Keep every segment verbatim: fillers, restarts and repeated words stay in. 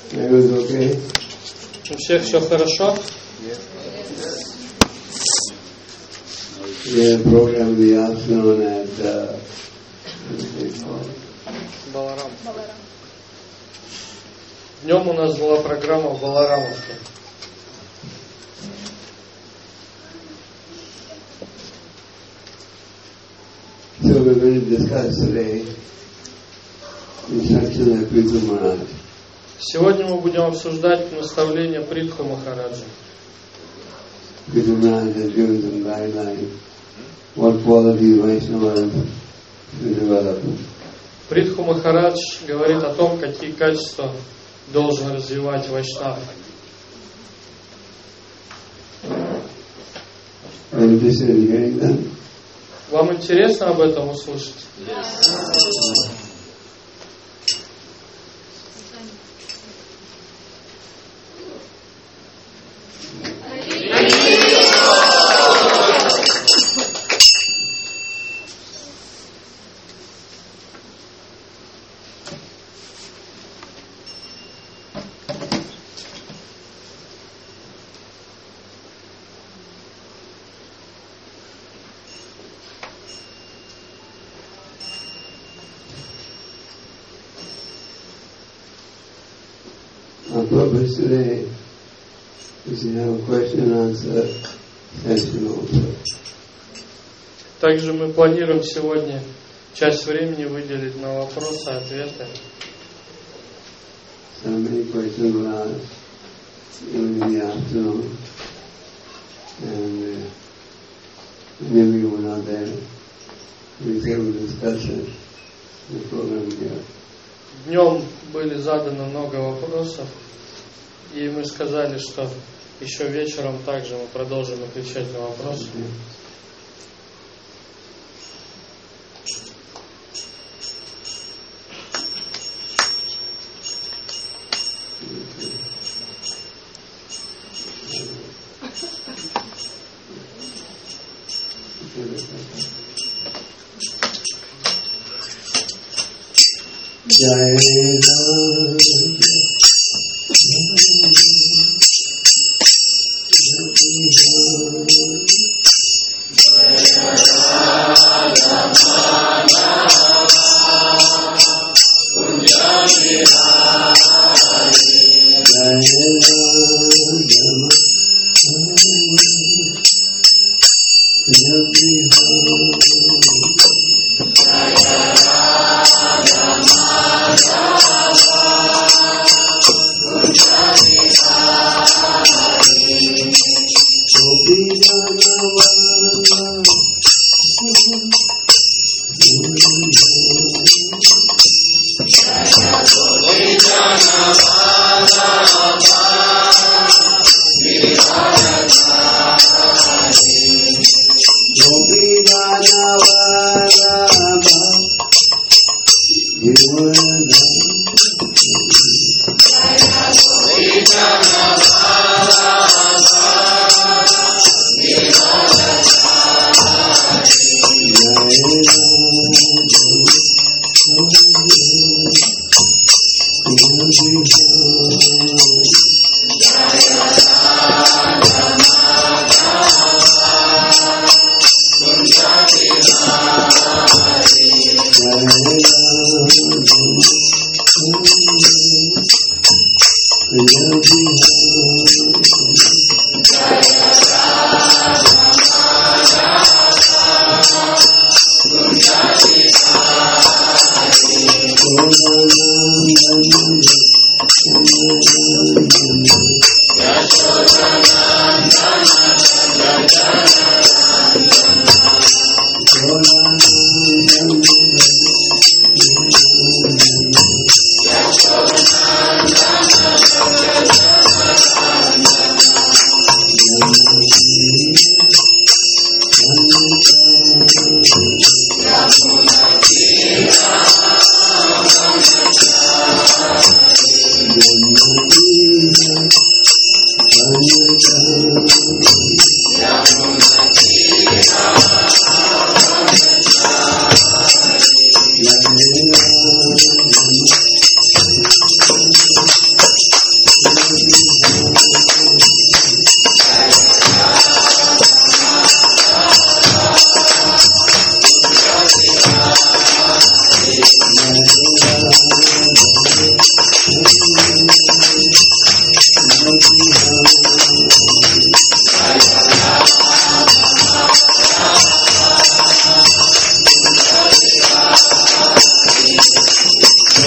Okay. У всех все хорошо? Yeah, program the afternoon at uh, Баларам. Днем у нас была программа в Баларамовке. So we're going to discuss today instruction of Prithu Maharaj. Сегодня мы будем обсуждать наставление Притху Махараджа. Prithu Maharaj has given some guidelines what qualities Vaishnavas should develop. Притху Махарадж говорит о том, какие качества должен развивать Вайшнав. Are you interested in hearing them? Вам интересно об этом услышать? Our purpose today is to have a question and answer session also. Также мы планируем сегодня часть времени выделить на вопросы и ответы. So many questions were asked even in the afternoon, and uh, maybe we were not there. We said we'll discuss it in the program here. Днем были заданы много вопросов, и мы сказали, что еще вечером также мы продолжим отвечать на вопросы. Jai Ram, Thank you.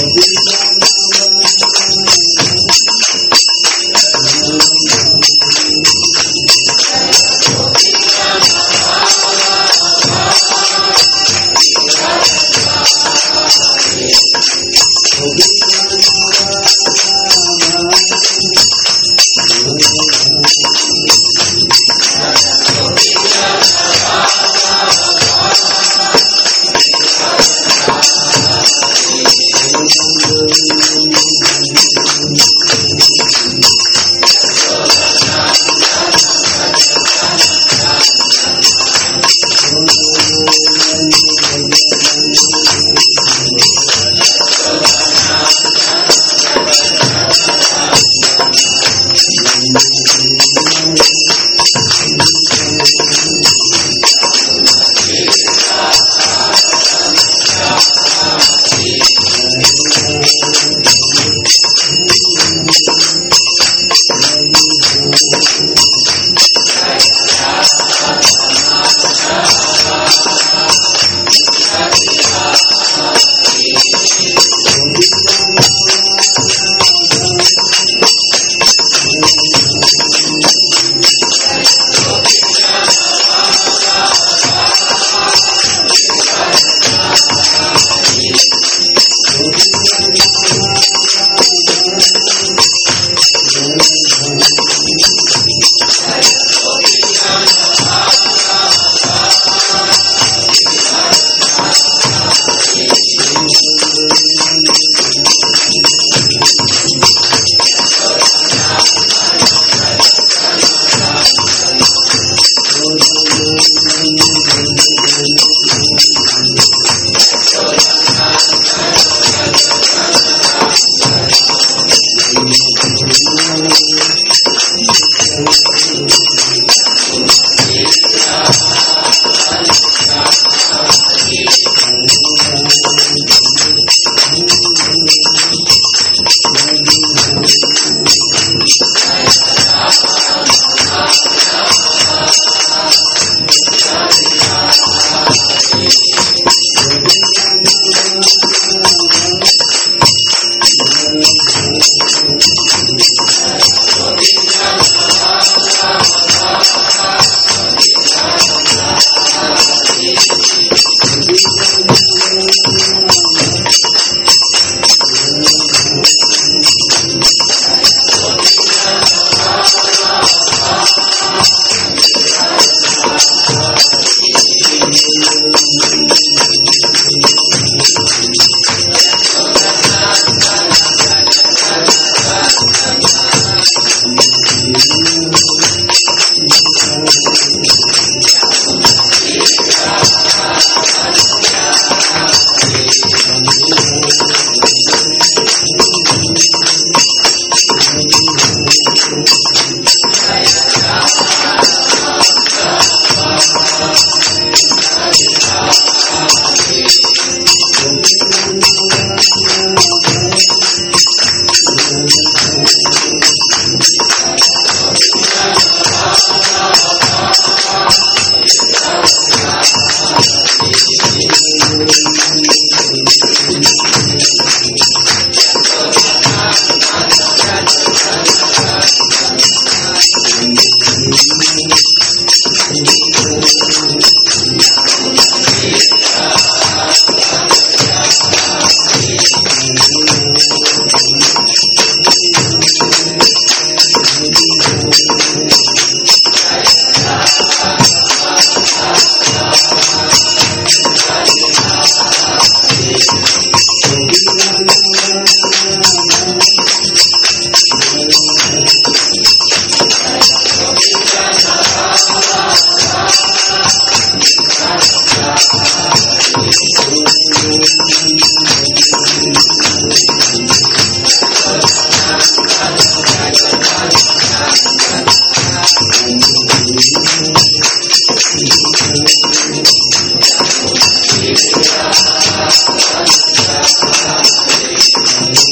Thank you.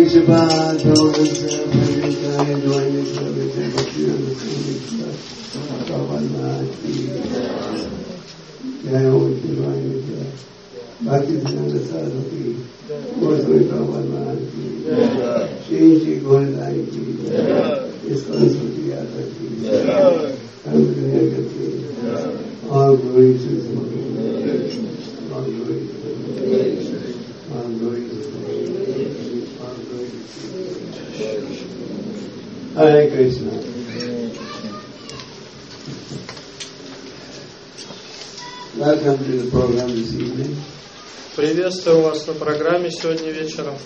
All glory to the Lord. All glory to the Lord. All glory to the Lord. All glory to the Lord. Hare Krishna. Welcome to the program this evening. Приветствую вас на программе сегодня вечером.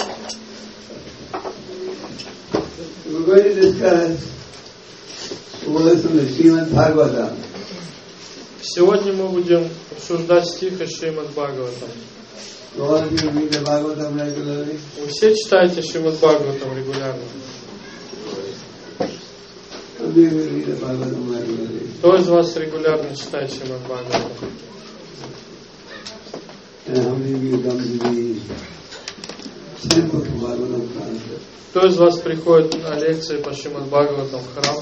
We're going to discuss words from the Srimad Bhagavatam. Сегодня мы будем обсуждать стих из Шримад Бхагаватам. All of you read the Bhagavatam regularly? Вы все читаете Шримад Бхагаватам регулярно? How do you read the Bhagavatam regularly? Кто из вас регулярно читает Шримад Бхагаватам? And how many of you come to the temple for Bhagavatam class? Кто из вас приходит на лекции по Шримад Бхагаватам в храм?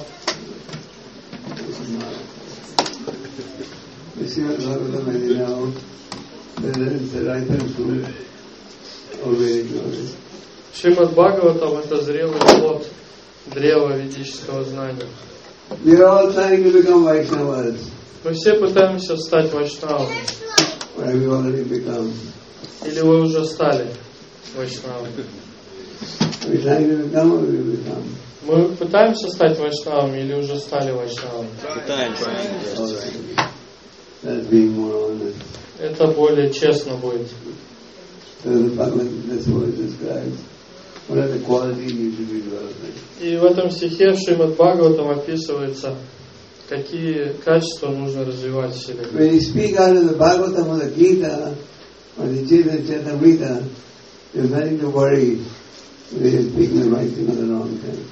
The Srimad Bhagavatam, as you know, presents the ripened fruit of Vedic knowledge. Шримад Бхагаватам — это зрелый плод древа ведического знания. We are all trying to become Vaishnavas. Мы все пытаемся стать вайшнавами. Or have you already become? Или вы уже стали вайшнавами? Are we trying to become or will we become? Мы пытаемся стать вайшнавами или уже стали вайшнавами? Пытаемся. All right. That's being more honest. Это более честно будет. So the Bhagavad, this word describes what are the qualities you should be developing. И в этом стихе в Шримад Бхагаватам описывается, какие качества нужно развивать в себе. When you speak out of the Bhagavatam or the Gita or the Chaitanya Charitamrita, there's nothing to worry whether you're speaking the right thing or the wrong thing.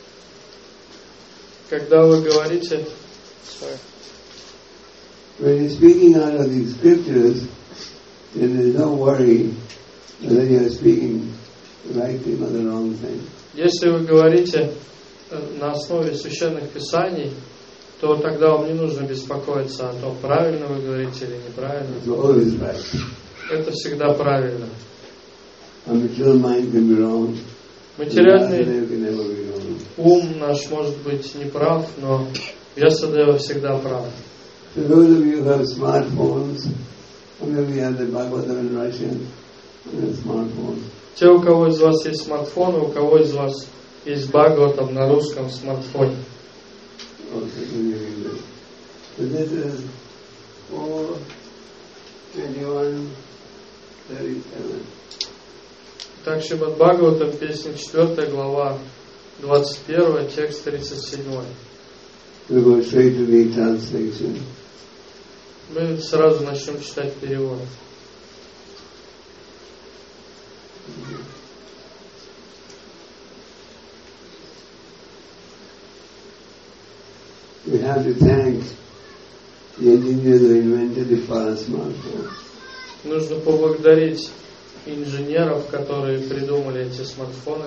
Когда вы говорите... Sorry. When you're speaking out of these scriptures, then there's no worry whether you're speaking the right thing or the wrong thing. Если вы говорите на основе священных писаний, то тогда вам не нужно беспокоиться о том, правильно вы говорите или неправильно. It's always right. Это всегда правильно. A material mind can be wrong. Материальный Vyasadeva can never be wrong. ум наш может быть неправ, но Вьясадева всегда прав. So those of you who have smartphones, or maybe you have the Bhagavatam in Russian on your smartphone. Те, у кого из вас есть смартфоны, у кого из вас есть Бхагаватам на русском смартфоне. Okay, so this is four twenty-one thirty-seven. Так, Шримад Бхагаватам, песня четвёртая, глава двадцать первая, текст тридцать седьмой. We'll go straight to the translation. Мы сразу начнем читать перевод. We have to thank the engineers who invented the first smartphone. Нужно поблагодарить инженеров, которые придумали эти смартфоны.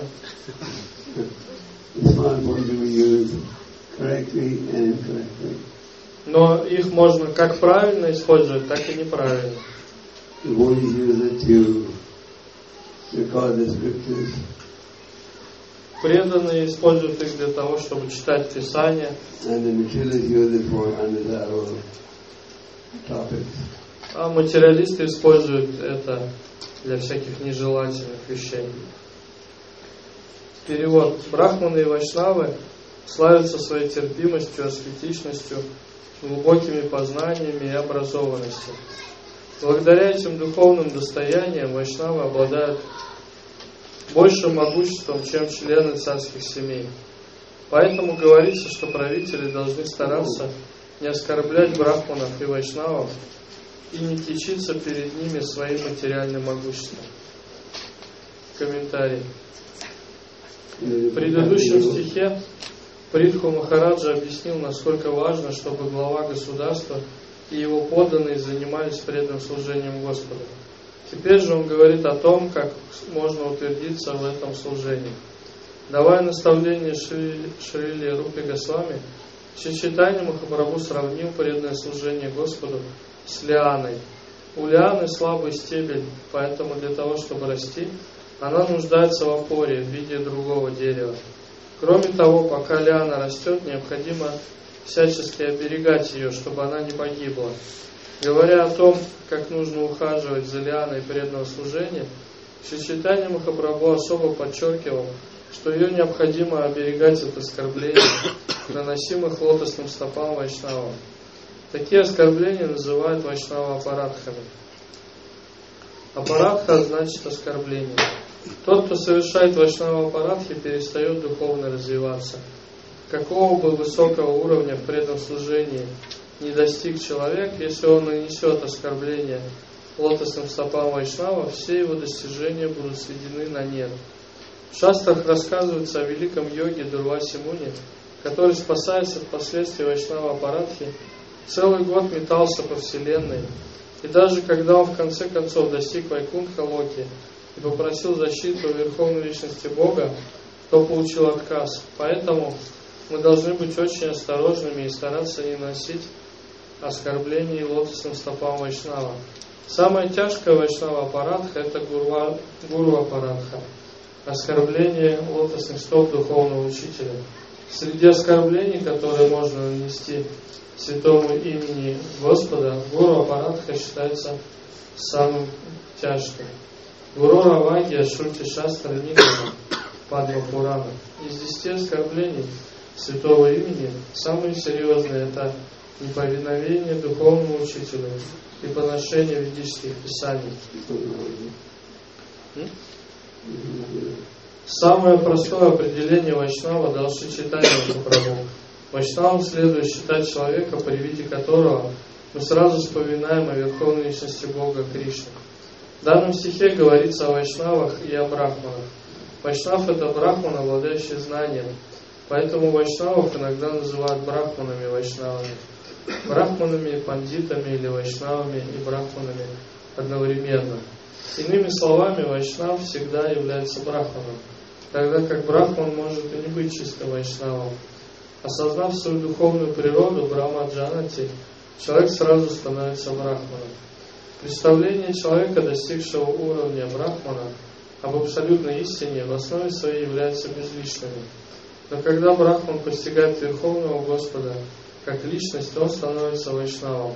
The smartphone can be used correctly and incorrectly. Но их можно как правильно использовать, так и неправильно. The Bodhis use it to record the scriptures. Преданные используют их для того, чтобы читать Писание. And the materialists use it for undesirable topics. А материалисты используют это для всяких нежелательных вещей. Перевод. Брахманы и вайшнавы славятся своей терпимостью, аскетичностью, глубокими познаниями и образованностью. Благодаря этим духовным достояниям вайшнавы обладают большим могуществом, чем члены царских семей. Поэтому говорится, что правители должны стараться не оскорблять брахманов и вайшнавов и не кичиться перед ними своим материальным могуществом. Комментарий. В предыдущем стихе Притху Махараджа объяснил, насколько важно, чтобы глава государства и его подданные занимались преданным служением Господу. Теперь же он говорит о том, как можно утвердиться в этом служении. Давая наставление Шрили, Шрили Рупи Госвами, Шри Чайтанья Махапрабху сравнил преданное служение Господу с лианой. У лианы слабый стебель, поэтому для того, чтобы расти, она нуждается в опоре в виде другого дерева. Кроме того, пока лиана растет, необходимо всячески оберегать ее, чтобы она не погибла. Говоря о том, как нужно ухаживать за лианой преданного служения, Шри Чайтанья Махапрабху особо подчеркивал, что ее необходимо оберегать от оскорблений, наносимых лотосным стопам вайшнава. Такие оскорбления называют вайшнава апарадхами. Апарадха значит оскорбление. Тот, кто совершает вайшнава апарадхи, перестает духовно развиваться. Какого бы высокого уровня в преданном служении не достиг человек, если он нанесет оскорбление лотосным стопам вайшнава, все его достижения будут сведены на нет. В шастрах рассказывается о великом йоге Дурваси Муни, который, спасаясь от последствий вайшнава апарадхи, целый год метался по вселенной. И даже когда он в конце концов достиг Вайкунтха Локи и попросил защиты у Верховной Личности Бога, то получил отказ. Поэтому мы должны быть очень осторожными и стараться не носить оскорблений лотосным стопам вайшнава. Самая тяжкая вайшнава апарадха — это гурва, гуру апарадха, оскорбление лотосных стоп духовного учителя. Среди оскорблений, которые можно нанести святому имени Господа, гуру апарадха считается самым тяжким. Гуру Равагия Шрути Шастра Нигана Падма Пурана. Из десяти оскорблений святого имени самые серьезные — это неповиновение духовному учителю и поношение ведических писаний. Самое простое определение вайшнава дал Шри Чайтанья Махапрабху. Вайшнавом следует считать человека, при виде которого мы сразу вспоминаем о Верховной Личности Бога Кришны. В данном стихе говорится о вайшнавах и о брахманах. Вайшнав — это брахман, обладающий знанием. Поэтому вайшнавов иногда называют брахманами-вайшнавами. Брахманами, пандитами или вайшнавами и брахманами одновременно. Иными словами, вайшнав всегда является брахманом, тогда как брахман может и не быть чистым вайшнавом. Осознав свою духовную природу, брахма-джанати, человек сразу становится брахманом. Представление человека, достигшего уровня брахмана, об абсолютной истине в основе своей являются безличными. Но когда брахман постигает Верховного Господа как личность, он становится вайшнавом.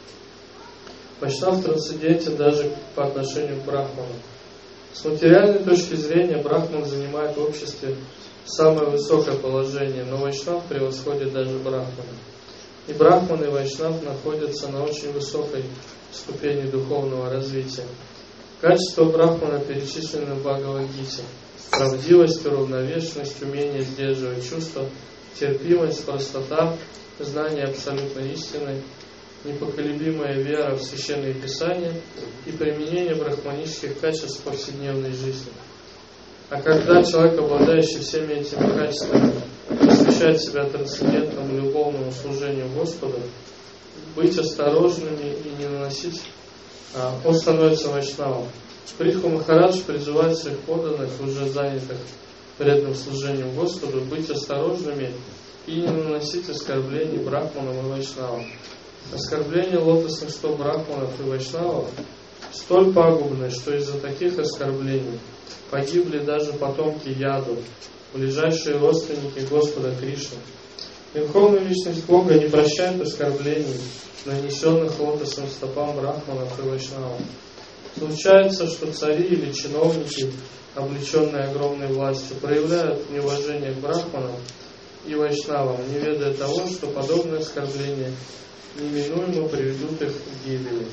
Вайшнав трансцендентен даже по отношению к брахману. С материальной точки зрения брахман занимает в обществе самое высокое положение, но вайшнав превосходит даже брахмана. И брахман, и вайшнав находятся на очень высокой ступени духовного развития. Качества брахмана перечислены в Бхагавад-гите: правдивость, уравновешенность, умение сдерживать чувства, терпимость, простота, знание абсолютной истины, непоколебимая вера в священные писания и применение брахманических качеств в повседневной жизни. А когда человек, обладающий всеми этими качествами, посвящает себя трансцендентному любовному служению Господу, быть осторожными и не наносить, а, он становится вайшнавом. Притху Махарадж призывает своих подданных, уже занятых преданным служением Господу, быть осторожными и не наносить оскорблений брахманам и вайшнавам. Оскорбление лотосных стоп брахманов и вайшнавов столь пагубны, что из-за таких оскорблений погибли даже потомки Яду, ближайшие родственники Господа Кришны. Верховная Личность Бога не прощает оскорблений, нанесенных лотосным стопам брахманов и вайшнавов. Случается, что цари или чиновники, облеченные огромной властью, проявляют неуважение к брахманам и вайшнавам, не ведая того, что подобные оскорбления неминуемо приведут их к гибели.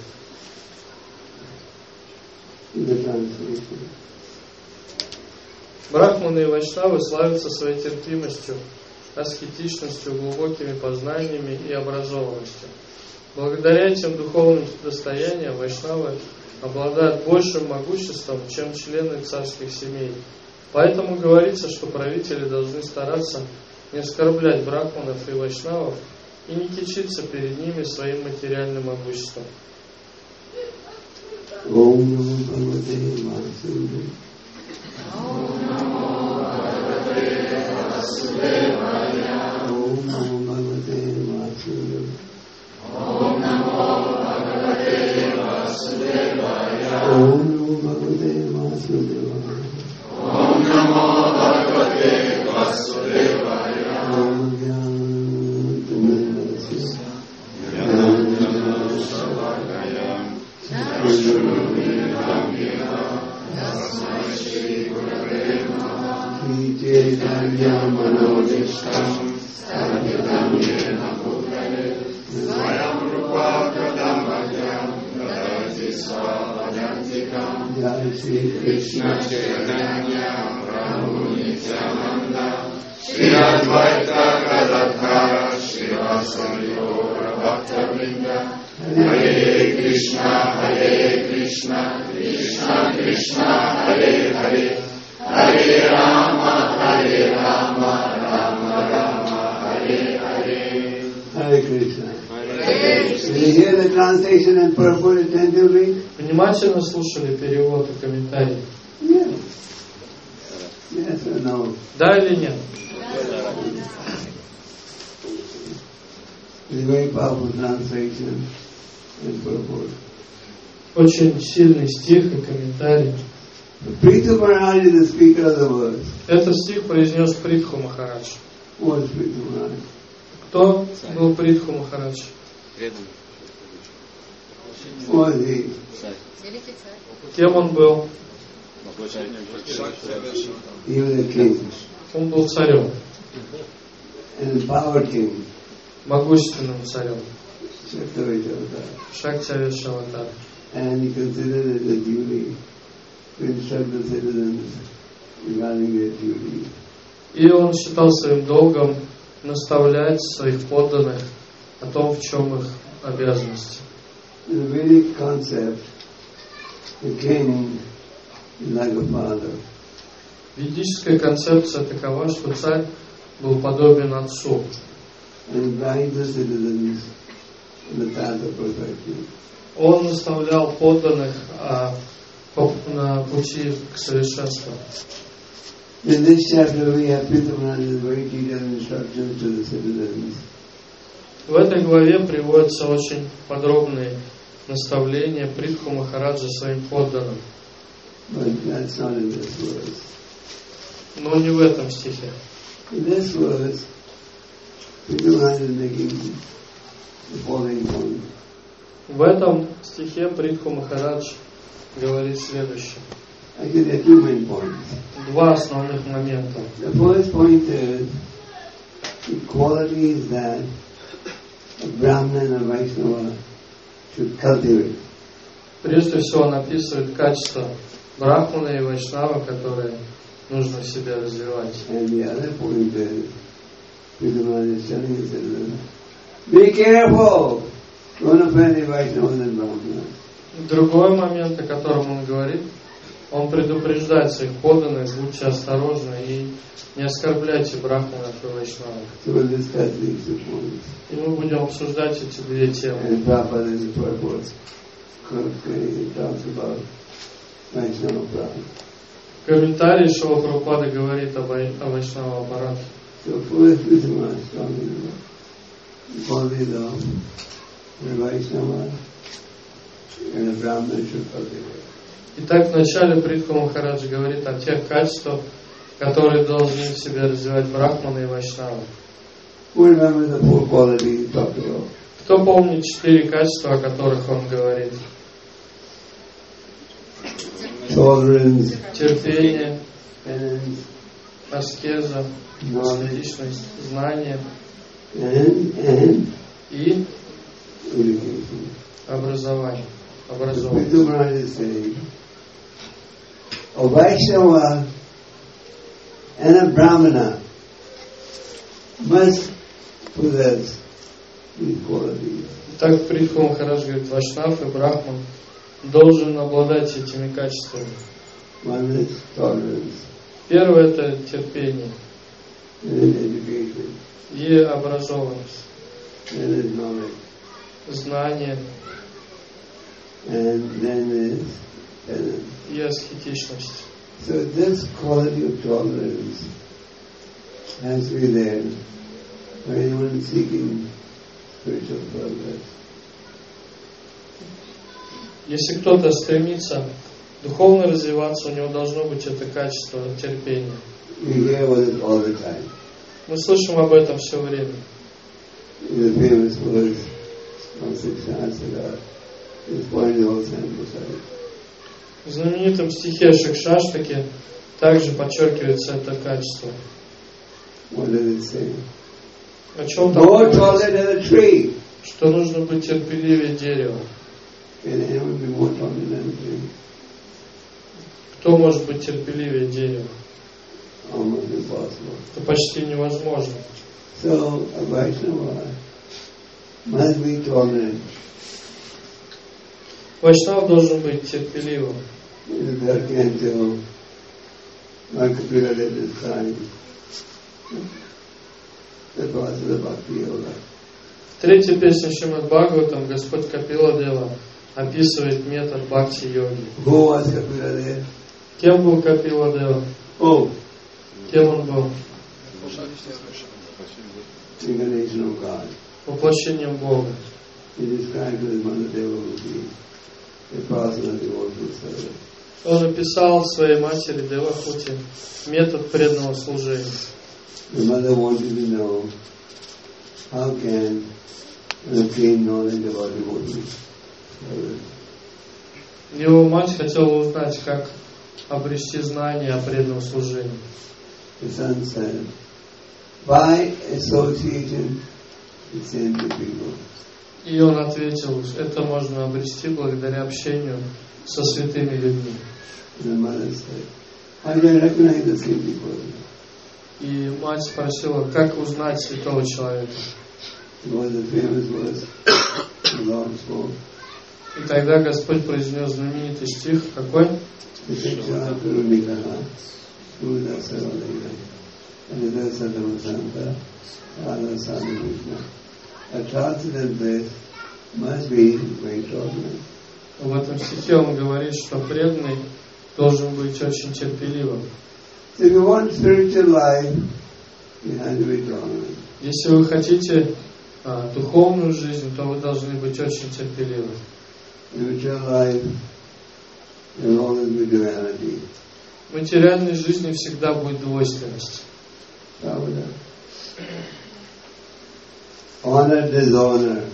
Брахманы и вайшнавы славятся своей терпимостью, аскетичностью, глубокими познаниями и образованностью. Благодаря этим духовным достояниям вайшнавы обладают большим могуществом, чем члены царских семей. Поэтому говорится, что правители должны стараться не оскорблять брахманов и вайшнавов и не кичиться перед ними своим материальным могуществом. Om Namo Bhagavate Vasudevaya. Om Namo Bhagavate Vasudevaya. Om Namo Bhagavate Vasudevaya. Om Namo Bhagavate Vasudevaya. Om Namo Bhagavate Vasudevaya. Om Namo Bhagavate Vasudevaya. Om Chaitanya Manodishtam Sarvadam Yena Bhutale Svayam Rupa Kadamadyam Dadati Svavadantikam. Jai Shri Krishna Chaitanya Prabhu Nityananda Shri Advaita Gadadhara Srivasadi Gaura Bhaktavrinda. Hare Krishna Hare Krishna Krishna Krishna Hare Hare Hare Rama, Hare Rama, Rama Rama, Hare Hare. Hare Krishna. Hare Krishna. Did you hear the translation and purport attentively? Внимательно слушали перевод и комментарий? Yes. Yes or no? Да или нет? It's a very powerful translation and purport. Очень сильный стих и комментарий. Prithu Maharaj is the speaker of the words. Этот стих произнес Притху Махарадж. What is Prithu Maharaj? Кто был Притху Махарадж? What is he? Кем он был? He was a king. Он был царем, And a power king. могущественным царем. Shaktavesh Шактавеш Аватар. And he considered it a duty to instruct the citizens regarding their duty. И он считал своим долгом наставлять своих подданных о том, в чем их обязанности. In the Vedic concept, the king is like a father. Ведическая концепция такова, что царь был подобен отцу. And he guides the citizens in the path of perfection. Он наставлял подданных а, по, на пути к совершенству. In this chapter we have Prithu Maharaj's very detailed instructions to the citizens. В этой главе приводятся очень подробные наставления Притху Махараджа своим подданным. But that's not in this verse. Но не в этом стихе. In this verse, Prithu Maharaj is making the following point. В этом стихе Притху Махарадж говорит следующее. Actually, there are two main points. Два основных момента. The first point is the qualities that a Brahman and a Vaishnava should cultivate. Прежде всего он описывает качества Брахмана и Вайшнава, которые нужно в себе развивать. And the other point is, Prithu Maharaj is telling his citizens, be careful! Don't offend the Vaishnavas and Brahmanas. Другой момент, о котором он говорит, он предупреждает своих подданных, будьте осторожны и не оскорбляйте брахманов и вайшнавов. So we'll discuss these two points. И мы будем обсуждать эти две темы. And Prabhupada in the purport talks about Vaishnava Prabhupada. Комментарий Шрила Прабхупады говорит об о Вайшнава аппарате. So first Prithu Maharaj is talking about the qualities of the Vaishnava and the Brahman should cultivate. Итак, вначале Притху Махарадж говорит о тех качествах, которые должны в себе развивать брахманы и вайшнавы. Who remembers the four qualities he talked about? Кто помнит четыре качества, о которых он говорит? Tolerance, Терпение, penance, аскеза, аскетичность, знание and, and и education. образование. So Образование. Prithu Maharaj is saying, a Vaishnava and a Brahmana must possess these qualities. Так Притху Махарадж говорит, Вайшнав и Брахман должен обладать этими качествами. One is tolerance Первое – это терпение and education и образованность, and is knowledge. знание. And then is penance. И аскетичность. So this quality of tolerance has to be there for anyone seeking spiritual progress. Если кто-то стремится духовно развиваться, у него должно быть это качество терпения. We hear about it all the time. Мы слышим об этом все время. The famous words of Shikshastra is pointed also emphasized. В знаменитом стихе Шикшаштаки также подчеркивается это качество. What does it say? О чем там More говорится? tolerant than a tree. Что нужно быть терпеливее дерева. Can anyone be more tolerant than a tree? Кто может быть терпеливее дерева? Almost impossible. Это почти невозможно. So a Vaishnava must be tolerant. Вайшнав должен быть терпеливым. That can tell Markapura at this time. The process of Bhakti Yoga. В третьей песне Шримад Бхагаватам Господь Капила Дева описывает метод бхакти-йоги. Who was Kapila there? Кем был Капила Дева? Oh, Кем он был? incarnation of God. Воплощением Бога. He described to his mother Devavati the process of devotional service. Он описал своей матери Девахути метод преданного служения. The mother wanted to know how can one gain knowledge about devotional service. Его мать хотела узнать, как обрести знания о преданном служении. The son said, by association with saintly people. И он ответил, это можно обрести благодаря общению со святыми людьми. And the mother said, how do I recognize the saintly person? И мать спросила, как узнать святого человека. It was the famous verse the Lord spoke. И тогда Господь произнес знаменитый стих, какой? Vichiksha Gurunikaha Guruna Sarvalayya Anida Sadhamasanta Radha Sadhu Krishna. A transcendental bliss must be very tolerant. В этом стихе он говорит, что преданный должен быть очень терпеливым. If you want spiritual life, you have to be tolerant. Если вы хотите а, духовную жизнь, то вы должны быть очень терпеливы. Spiritual life will always be duality. В материальной жизни всегда будет двойственность. Pravada. Honor, dishonor.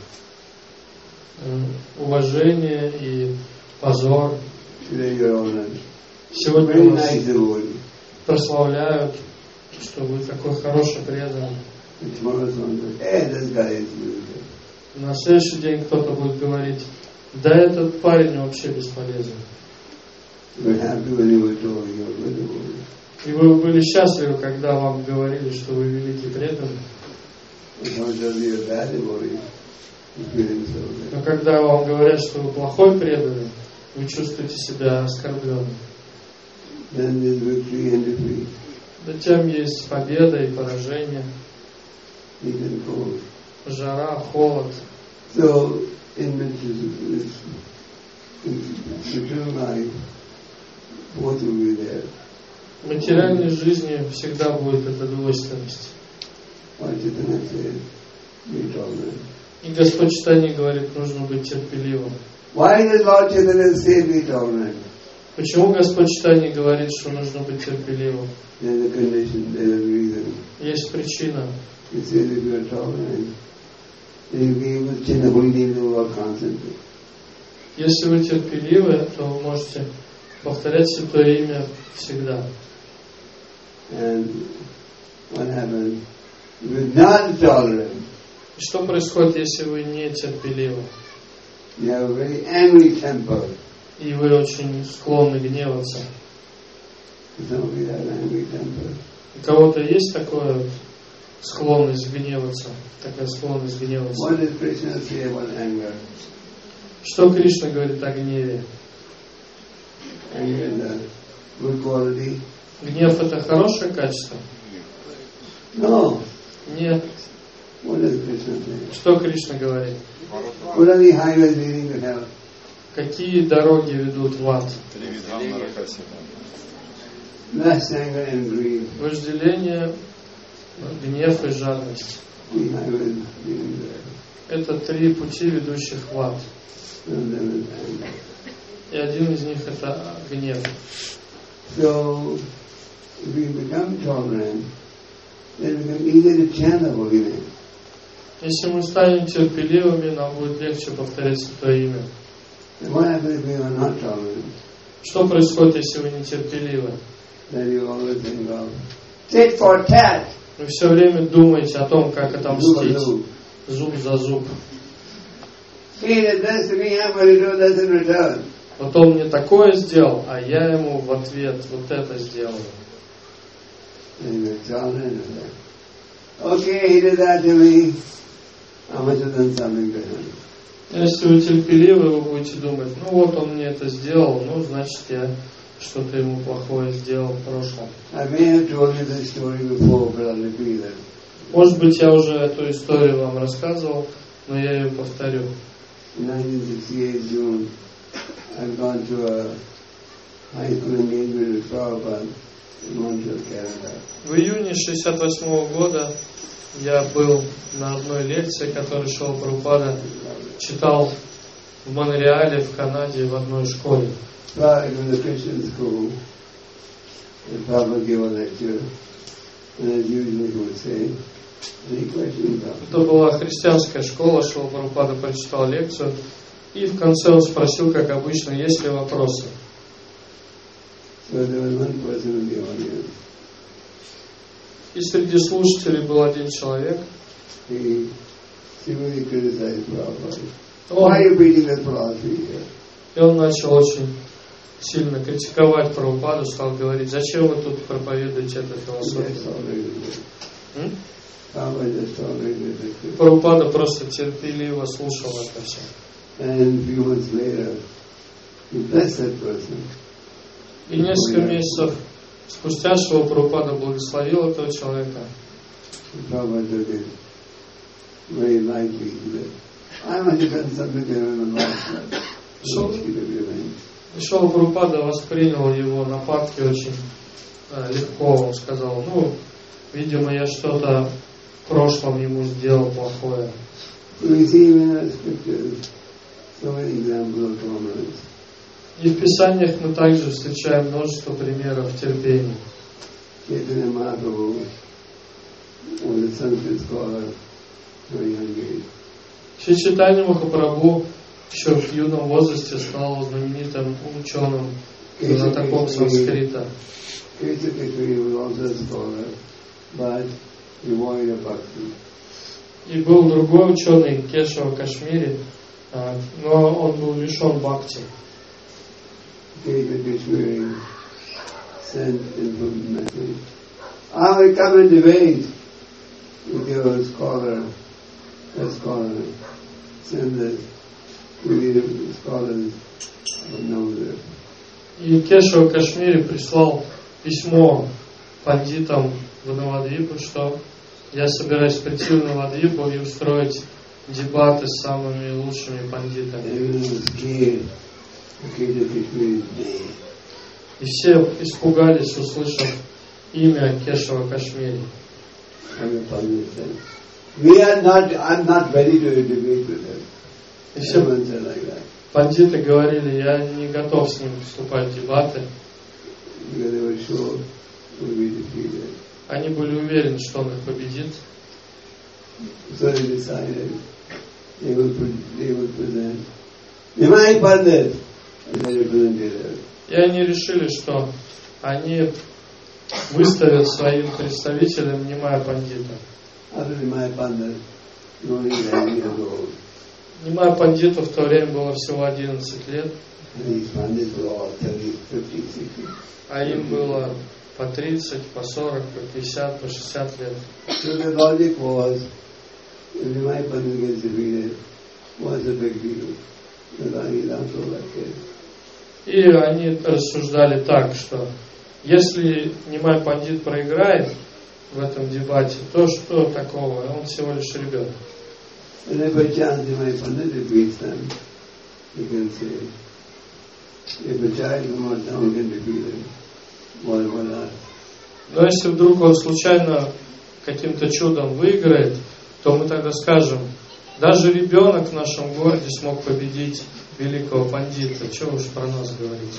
Уважение и позор. Today you're honored. Сегодня Very вас nice devotee. прославляют, что вы такой хороший преданный. And tomorrow someone says, hey, this guy is useless. На следующий день кто-то будет говорить, да этот парень вообще бесполезен. You were happy when you were told you were good devotee. И вы были счастливы, когда вам говорили, что вы великий преданный. If someone tells you you're a bad devotee, you feel insulted. Но когда вам говорят, что вы плохой преданный, вы чувствуете себя оскорбленным. Then there's victory and defeat. Затем есть победа и поражение, Heat and cold. жара, холод. So, in this, in spiritual life, both will be there. В материальной жизни всегда будет эта двойственность. What Chaitanya says, be tolerant. И Господь Чайтанья говорит, нужно быть терпеливым. Why does Lord Chaitanya say be tolerant? Почему Господь Чайтанья говорит, что нужно быть терпеливым? There's a condition, there's a reason. Есть причина. He says if you are tolerant, then you be able to chant the holy name of the Lord constantly. Если вы терпеливы, то вы можете повторять Святое Имя всегда. And what happens? If you're not tolerant, И что происходит, если вы не терпеливы? you have a very angry temper. И вы очень склонны гневаться. Some of you have an angry temper. У кого-то есть такая склонность гневаться? Такая склонность гневаться? What does Krishna say about anger? Что Кришна говорит о гневе? Anger is a good quality? Гнев — это хорошее качество? No. Нет. What does Krishna say? Что Кришна говорит? What are the highways leading to hell? Какие дороги ведут в ад? Lust, anger, and greed. Вожделение, гнев и жадность. Это три пути, ведущих в ад. И один из них это гнев. So, if we become tolerant, then we become eager to chant the holy name. Если мы станем терпеливыми, нам будет легче повторять Святое Имя. And what happens if we are not tolerant? Что происходит, если вы нетерпеливы? Then you always think of tit for tat. Вы все время думаете о том, как отомстить. Zub Зуб за зуб. He did this to me, I'm going to do this in return. Вот он мне такое сделал, а я ему в ответ вот это сделаю. And you're tolerant of that. Okay, he did that to me. I must have done something to him. Если вы терпеливы, вы будете думать, ну вот он мне это сделал, ну значит я что-то ему плохое сделал в прошлом. I may have told you this story before, but I'll repeat it. Может быть, я уже эту историю вам рассказывал, но я ее повторю. In nineteen sixty-eight June, I've gone to a high school engagement with Prabhupada in Montreal, Canada. В июне шестьдесят восьмого года я был на одной лекции, которую Шрила Прабхупада читал в Монреале, в Канаде, в одной школе. Prabhupada was a Christian school, and Prabhupada gave a lecture, and as usual he would say, any questions? Это была христианская школа, Шрила Прабхупада прочитал лекцию, и в конце он спросил, как обычно, есть ли вопросы. So there was one person in the audience. И среди слушателей был один человек. He severely criticized Prabhupada. Он, Why are you preaching this philosophy here? и он начал очень сильно критиковать Прабхупаду, стал говорить, зачем вы тут проповедуете эту философию? М? Прабхупада просто терпеливо слушал это все. And few months later, he blessed that person. И несколько месяцев спустя Шрила Прабхупада благословил этого человека. Prabhupada took it very lightly. He said, I must have done something to him in the last life. So he could be revenged. И Шрила Прабхупада воспринял его нападки очень э, легко. Он сказал, ну, видимо, я что-то в прошлом ему сделал плохое. We see in our scriptures so many examples of tolerance. И в Писаниях мы также встречаем множество примеров терпения. Chaitanya Mahaprabhu was a Sanskrit scholar at a very young age. Шри Чайтанья Махапрабху еще в юном возрасте стал знаменитым ученым, знатоком санскрита. Krishna Keshari was also a scholar, but he wanted a bhakti. И был другой ученый, Кешава Кашмири, но он был лишен бхакти. Krishna Keshari sent in a message, I will come and debate with your scholar, a scholar. Send the the scholars know this. И Кешава Кашмири прислал письмо пандитам в Навадвипу, что я собираюсь прийти в Навадвипу и устроить дебаты с самыми лучшими пандитами. И все испугались, услышав имя Кешава Кашмири. We are not, I'm not ready to debate with him. И все like that. пандиты говорили, я не готов с ним вступать в дебаты. Because they were sure we'll be defeated. Они были уверены, что он их победит. So they decided they would, they would present Nimai Pandit as their representative. И они решили, что они выставят своим представителем Нимая Пандита. After Nimai Pandit, he only eleven years old. Нимая Пандиту в то время было всего одиннадцать лет, And these Pandits were all thirty, fifty, sixty. а им было по тридцать, по сорок, по пятьдесят, по шестьдесят лет. So the logic was, if Nimai Pandit gets defeated, what's the big deal? Because he's also like this. И они рассуждали так, что если Нимай Пандит проиграет в этом дебате, то что такого? Он всего лишь ребенок. And if by chance Nimai Pandit defeats them, you can say, if a child from a town can defeat him, what about us? Но если вдруг он случайно каким-то чудом выиграет, то мы тогда скажем, даже ребенок в нашем городе смог победить великого пандита. Чего уж про нас говорить?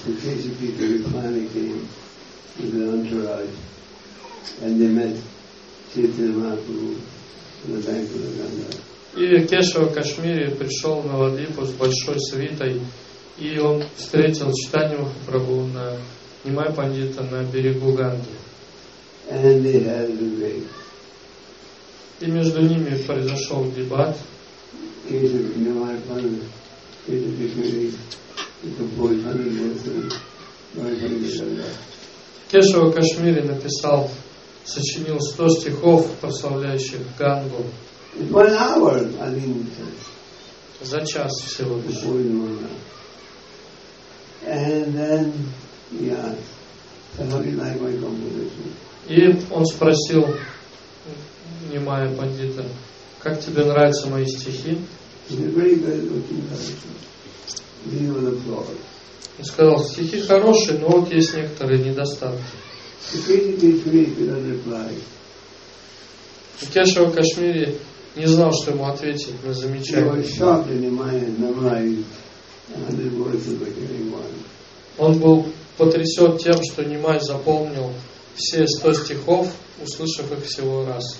И Кешава Кашмири пришел в Навадвипу с большой свитой, и он встретил Чайтанья Махапрабху на Нимай Пандита на берегу Ганги. И между ними произошел дебат. Кешава Кашмири написал, сочинил сто стихов, прославляющих Гангу. За час всего лишь. И он спросил Нимая Пандита, как тебе нравятся мои стихи? Он сказал, стихи хорошие, но вот есть некоторые недостатки. И Кешава Кашмири не знал, что ему ответить на замечание. Он был потрясен тем, что Нимай запомнил все сто стихов, услышав их всего раз.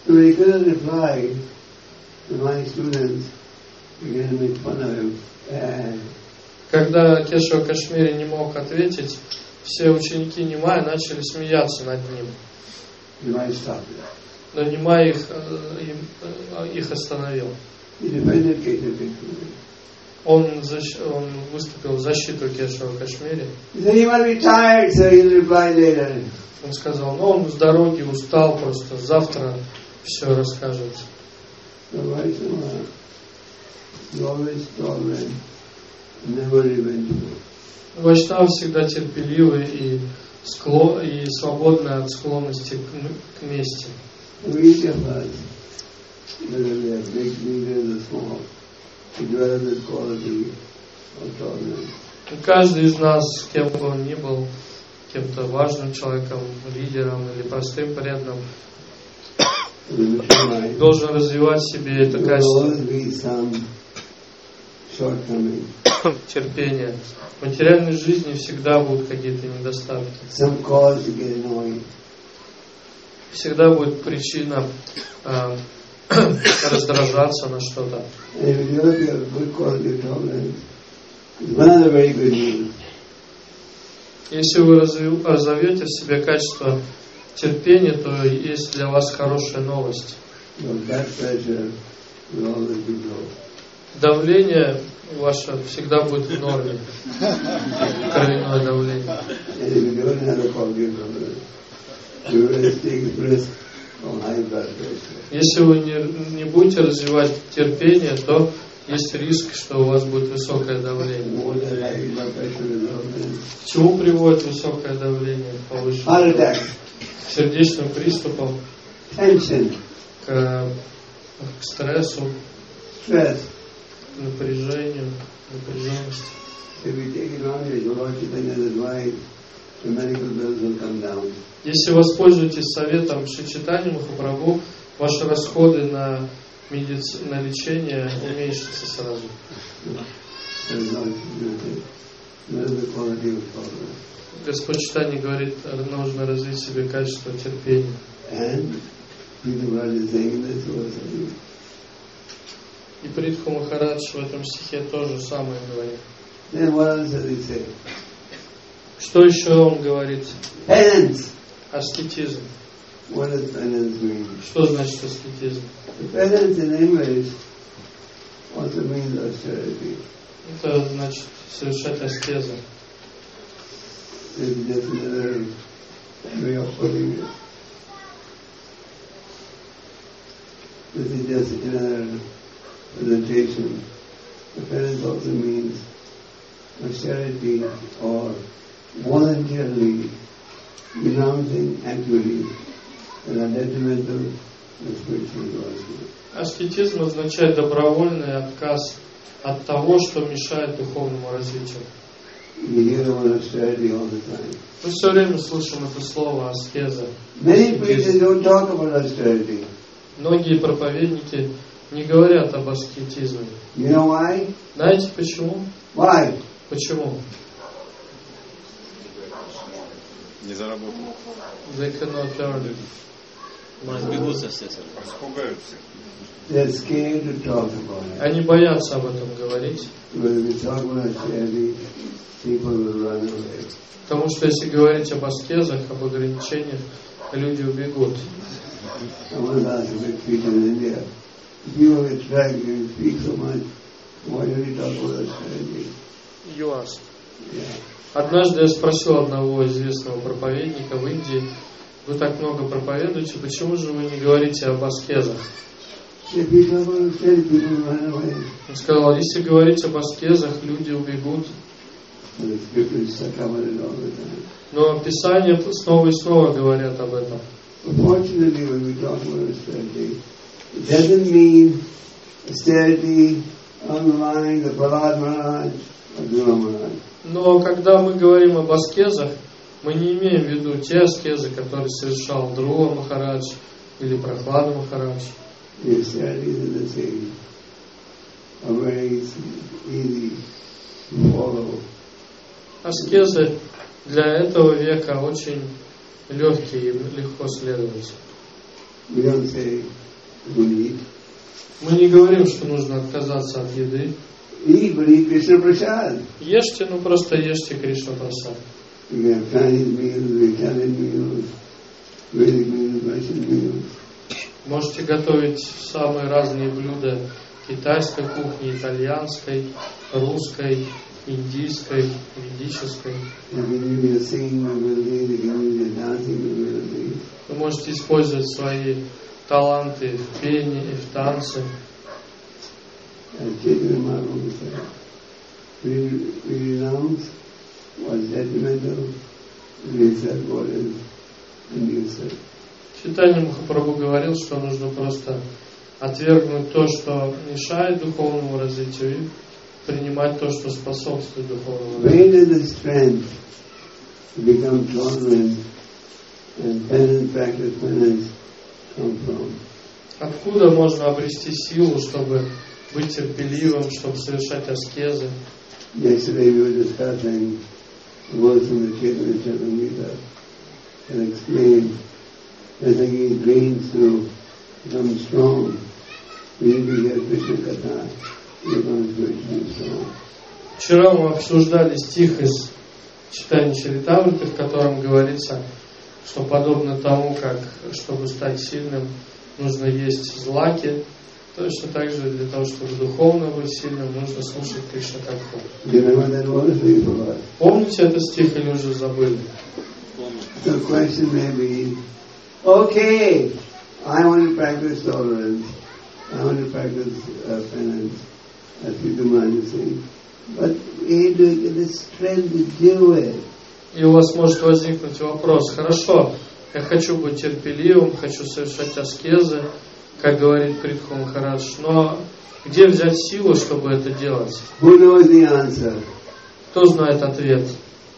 Когда Кешава Кашмири не мог ответить, все ученики Нимая начали смеяться над ним. Но Нимай их, их остановил. Он, защ... он выступил в защиту Кешава Кашмири. Он сказал, ну он с дороги устал, просто завтра все расскажет. Вайшнавы всегда терпеливы и, скло... и свободны от склонности к, к мести. Каждый из нас, кем бы он ни был, кем-то важным человеком, лидером или простым преданным, должен развивать в себе это качество терпения. В материальной жизни всегда будут какие-то недостатки. Всегда будет причина э, раздражаться на что-то. Если вы разовьете в себе качество терпения, то есть для вас хорошая новость. Давление ваше всегда будет в норме. Кровяное давление. Если вы не, не будете развивать терпение, то есть риск, что у вас будет высокое давление. К чему приводит высокое давление? Повышенное? К сердечным приступам, к, к стрессу, к напряжению, напряженности. Если воспользуетесь советом Шри Чайтанья Махапрабху, ваши расходы на, медици... на лечение уменьшатся сразу. Господь Чайтанья говорит, нужно развить в себе качество терпения. И Притху Махарадж в этом стихе тоже самое говорит. Что еще он говорит? Penance. Аскетизм. What does penance mean? Что значит аскетизм? Penance in English also means austerity. Это значит совершать аскезу. It's just another way of putting it. This is just another presentation. The penance also means austerity or voluntarily renouncing activities that are detrimental the spiritual development. Аскетизм означает добровольный отказ от того, что мешает духовному развитию. You hear the word austerity all the time. Мы все время слышим это слово аскеза. Many preachers don't talk about austerity. Многие проповедники не говорят об аскетизме. You know why? Знаете почему? Why? Почему? Не заработал. They cannot earn it. Разбегутся все. Испугаются. They're scared to talk about it. Они боятся об этом говорить. When we talk about austerity, people will run away. Потому что если говорить об аскезах, об ограничениях, люди убегут. I want to ask a big preacher in India. If you were attracted, you speak so much, why don't you talk about austerity? You ask. Yeah. Однажды я спросил одного известного проповедника в Индии: вы так много проповедуете, почему же вы не говорите об аскезах? If you talk about austerity, people will run away. Он сказал: если говорить об аскезах, люди убегут. And the scriptures suck about it all the time. Но Писания снова и снова говорят об этом. Unfortunately, when we talk about austerity, it doesn't mean austerity on the line of Prahlad Maharaj or Dhruva Maharaj. Но когда мы говорим об аскезах, мы не имеем в виду те аскезы, которые совершал Dhruva Махарадж или Прохлада Махарадж. The austerities are the same, are very easy to follow. Аскезы для этого века очень легкие, им легко следовать. We don't say don't eat. Мы не говорим, что нужно отказаться от еды. Eat, but eat Krishna Prasad. Ешьте, ну просто ешьте Кришна Прасад. You can have Chinese meals, Italian meals, Vedic meals, Russian meals. Можете готовить самые разные блюда китайской кухни, итальянской, русской, индийской, ведической. You can use your singing ability, you can use your dancing ability. Вы можете использовать свои таланты в пении и в танце. As Chaitanya Mahaprabhu said, we, we renounce what's detrimental, we accept what is conducive. Чайтанья Махапрабху говорил, что нужно просто отвергнуть то, что мешает духовному развитию, и принимать то, что способствует духовному Where развитию. does the strength to become tolerant and penance, practice penance come from? Откуда можно обрести силу, чтобы быть терпеливым, чтобы совершать аскезы? Yesterday we were discussing a verse from the Chaitanya Charitamrita and explained that the he dreams to become strong. We need to hear Krishna Katha to become spiritually strong. Вчера мы обсуждали стих из Чайтаньи Чаритамриты, в котором говорится, что подобно тому, как чтобы стать сильным, нужно есть злаки, точно так же для того, чтобы духовно быть сильным, нужно слушать Кришна Катху. Do you remember that verse? We forgot. Помните этот стих или уже забыли? The question may be, okay, I want to practice tolerance, I want to practice uh, penance, as Sridhar Maharaj is saying, but we need to get the strength to do it. И у вас может возникнуть вопрос: хорошо, я хочу быть терпеливым, хочу совершать аскезы, как говорит Притху Махарадж, но где взять силу, чтобы это делать? Who knows the answer? Кто знает ответ?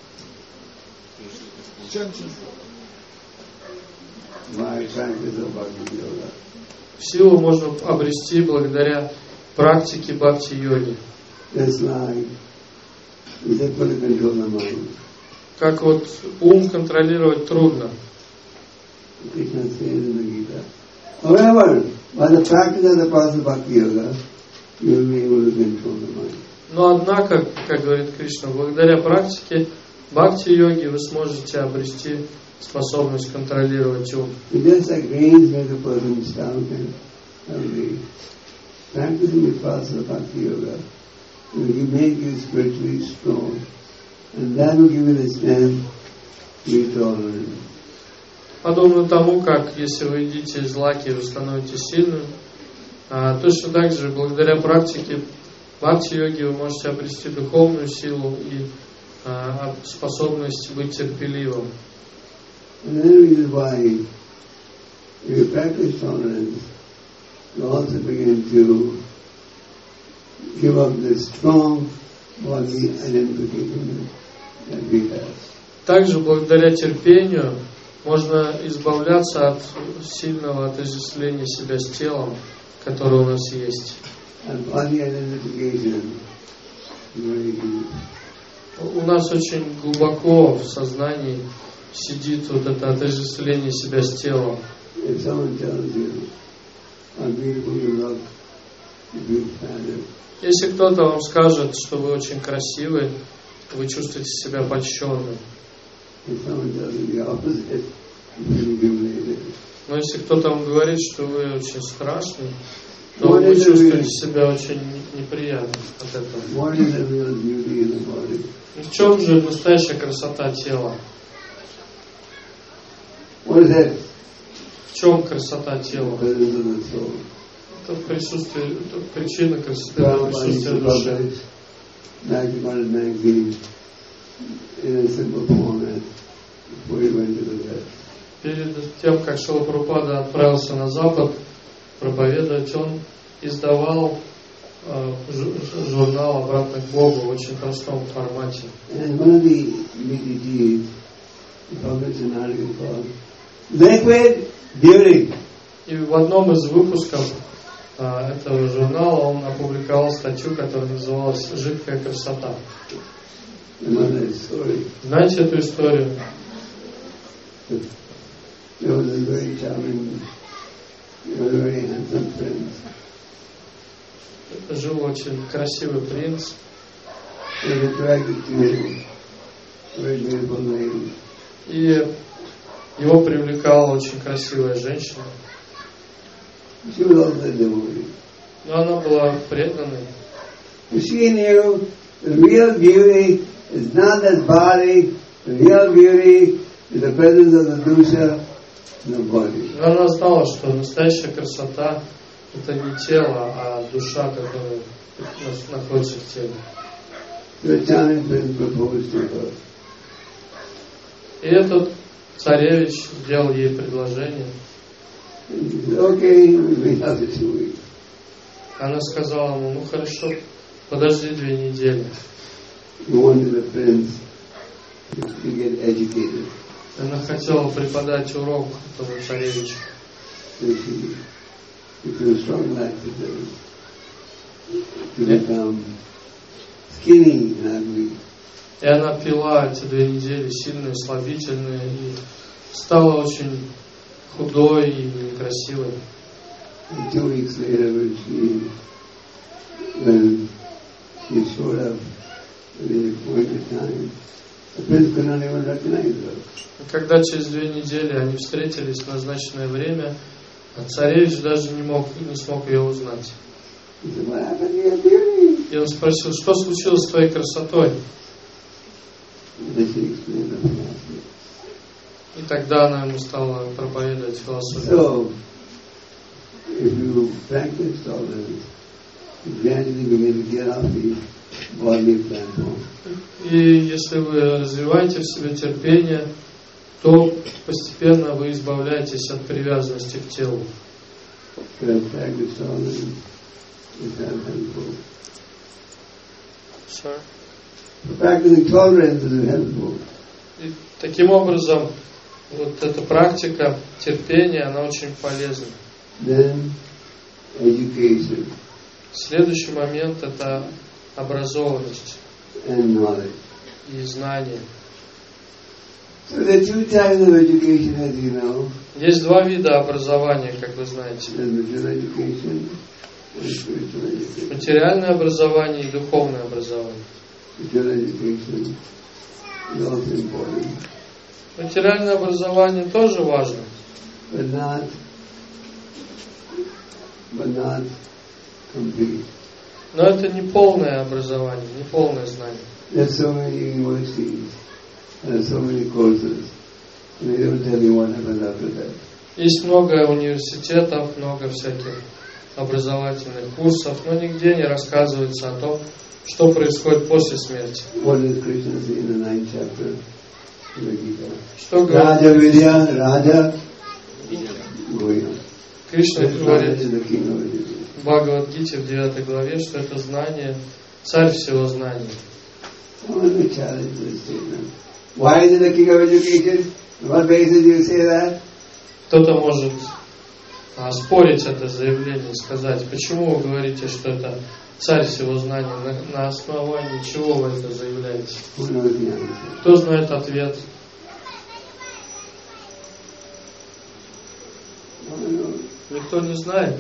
My practice of Bhakti Yoga. Силу можно обрести благодаря практике бхакти-йоги. Just like we said, put to control the mind. Как вот ум контролировать трудно. Krishna says in the Gita. However, by the practice of the process of Bhakti Yoga, you will be able to control the mind. Но однако, как говорит Кришна, благодаря практике бхакти-йоги вы сможете обрести способность контролировать ум. It just like rains make a person stout and healthy. Practicing the process of Bhakti Yoga will make you spiritually strong, and that will give you the strength to be tolerant. Подобно тому, как если вы едите злаки, вы становитесь сильным, а точно так же благодаря практике бхакти-йоги вы можете обрести духовную силу и а, способность быть терпеливым. And that is why if you practice tolerance, you also begin to give up this strong body identification that we have. Также благодаря терпению можно избавляться от сильного отождествления себя с телом, которое у нас есть. And body identification is very deep. У нас очень глубоко в сознании сидит вот это отождествление себя с телом. If someone tells you how beautiful you look, you feel it. Если кто-то вам скажет, что вы очень красивы, вы чувствуете себя польщенным. If someone tells you the opposite, you feel humiliated. Но если кто-то вам говорит, что вы очень страшный, то вы чувствуете себя очень неприятно от этого. What is the real beauty in the body? И в чем же настоящая красота тела? What is that? В чем красота тела? Presence of the soul. Это присутствие, это причина красоты, это присутствие души. Magnified magazine in a simple format before he went to the West. Перед тем, как Шрила Прабхупада отправился на Запад проповедовать, он издавал э, журнал «Обратно к Богу» в очень простом формате. And one of the B T Gs published an article called Liquid Beauty. И в одном из выпусков э, этого журнала он опубликовал статью, которая называлась «Жидкая красота». Знаете эту историю? There was a very charming, a very handsome prince. Жил очень красивый принц. He was attracted to a very beautiful lady. И его привлекала очень красивая женщина. She was also a devotee. Но она была преданной. She knew the real beauty is not that body. The real beauty is the presence of the dosha in the body. Но она знала, что настоящая красота — это не тело, а душа, которая находится в теле. The charming prince proposed to her. И этот царевич сделал ей предложение. And she said, okay, we have this week. Она сказала ему: ну хорошо, подожди две недели. He wanted the prince to get educated. Она хотела преподать урок этому царевичу. So she, she took strong laxatives to become skinny and ugly. И она пила эти две недели сильные, слабительные, и стала очень худой и некрасивой. And two weeks later, when she, when she showed up at the appointed time, the prince could not even recognize her. И когда через две недели они встретились в назначенное время, царевич даже не мог, не смог ее узнать. He said, what happened to your beauty? И он спросил: что случилось с твоей красотой? And then she explained the philosophy. И тогда она ему стала проповедовать философию. So, if you practice tolerance, you gradually begin to get off the bodily platform. И если вы развиваете в себе терпение, то постепенно вы избавляетесь от привязанности к телу. So practice tolerance is very helpful. Sorry. Practicing tolerance is helpful. И таким образом, вот эта практика терпения, она очень полезна. Then, education Следующий момент — это образованность and knowledge. и знание. So there are two types of education, as you know. Есть два вида образования, как вы знаете. There's material education and spiritual education. Материальное образование и духовное образование. Material education is also important, Материальное образование тоже важно, but not, but not complete. но это не полное образование, не полное знание. There's so many universities, and so many courses, and they don't tell you what happens after that. Есть много университетов, много всяких образовательных курсов, но нигде не рассказывается о том, что происходит после смерти. What does Krishna say in the ninth chapter of the Gita? Что Raja говорит, Vidya, Raja going on. Кришна That knowledge говорит is the king of education. в Бхагавад-гите в девятой главе, что это знание, царь всего знания. Someone will challenge this statement. Why is it the king of education? On what basis do you say that? Кто-то может оспорить это заявление, сказать, почему вы говорите, что это царь всего знания, на, на основании чего вы это заявляете? Who knows the answer? Кто знает ответ? Никто не знает.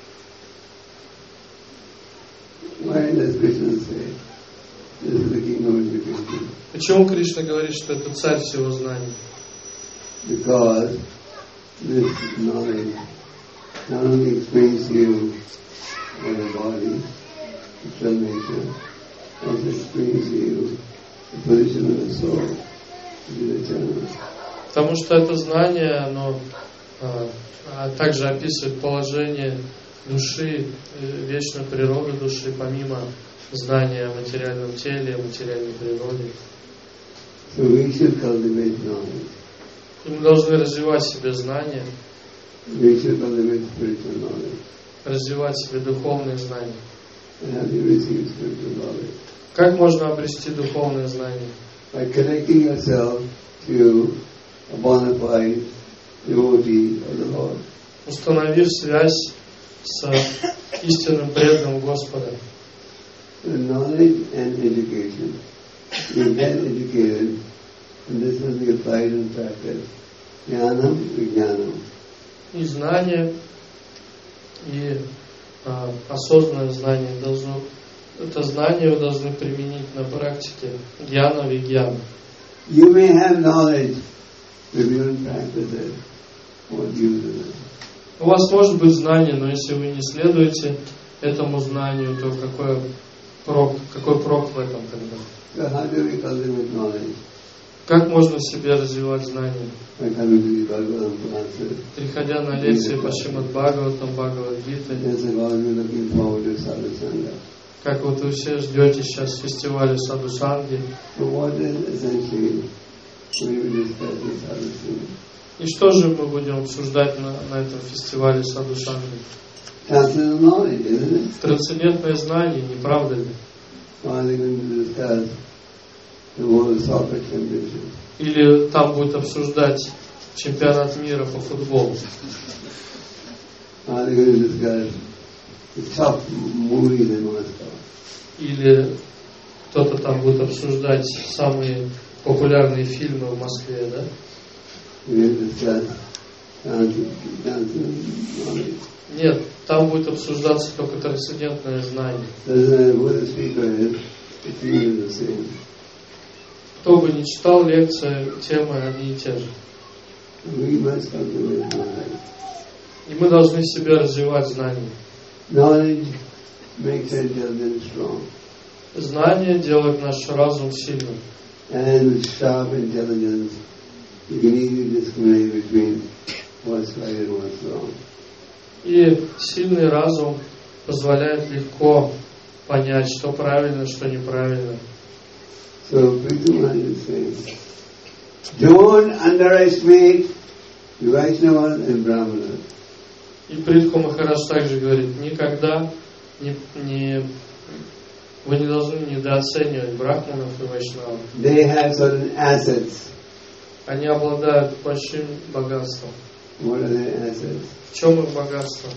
Why does Krishna say this is the king of education? Почему Кришна говорит, что это царь всего знания? Because this knowledge not only explains to you what a body, spiritual nature, also explains to you the position of the soul, which is eternal. Потому что это знание, оно а, а также описывает положение души, вечную природу души, помимо знания о материальном теле, о материальной природе. So we should cultivate knowledge. И мы должны развивать в себе знания, We should cultivate spiritual knowledge. развивать в себе духовные знания. And how do you receive spiritual knowledge? Как можно обрести духовные знания? By connecting yourself to a bona fide devotee of the Lord. Установив связь с истинным преданным Господа. The knowledge and education. You get educated, and this will be applied in practice. Jnanam, vijnanam. И знание, и а, осознанное знание должно, это знание вы должны применить на практике. Гьяна, вигьяна. You may have knowledge, but you don't practice it. What use is it? У вас может быть знание, но если вы не следуете этому знанию, то какой прок, какой прок в этом тогда? So how do we cultivate knowledge? Как можно в себе развивать знания? By coming to the Bhagavatam classes. Приходя на лекции по Шримад Бхагаватам, Бхагавад-гите, Yes, I've always been looking forward to sadhusanga. как вот вы все ждете сейчас фестиваля Саду-санги. So what is essentially we will discuss in sadhusanga? И что же мы будем обсуждать на, на этом фестивале Саду-санги? Transcendental knowledge, isn't it? Трансцендентное знание, не правда ли? Or are they going to discuss the World Soccer Championship? Или там будет обсуждать чемпионат мира по футболу? Or are they going to discuss the top movies in Moscow? Или кто-то там будет обсуждать самые популярные фильмы в Москве, да? We will discuss transcendental knowledge. Нет, там будет обсуждаться только трансцендентное знание. Doesn't who the speaker is, the theme is the same. Кто бы ни читал лекции, темы одни и те же. We must cultivate knowledge. И мы должны в себе развивать знания. Knowledge makes intelligence strong. Знание делает наш разум сильным. And with sharp intelligence, you can easily discriminate between what's right and what's wrong. И сильный разум позволяет легко понять, что правильно, что неправильно. So, Prithumani is saying, don't underestimate the Vaishnavas and Brahmanas. И Притху Махарадж также говорит, никогда не, не, вы не должны недооценивать брахманов и вайшнавов. They have certain assets. Они обладают большим богатством. What are their assets? В чем их богатство?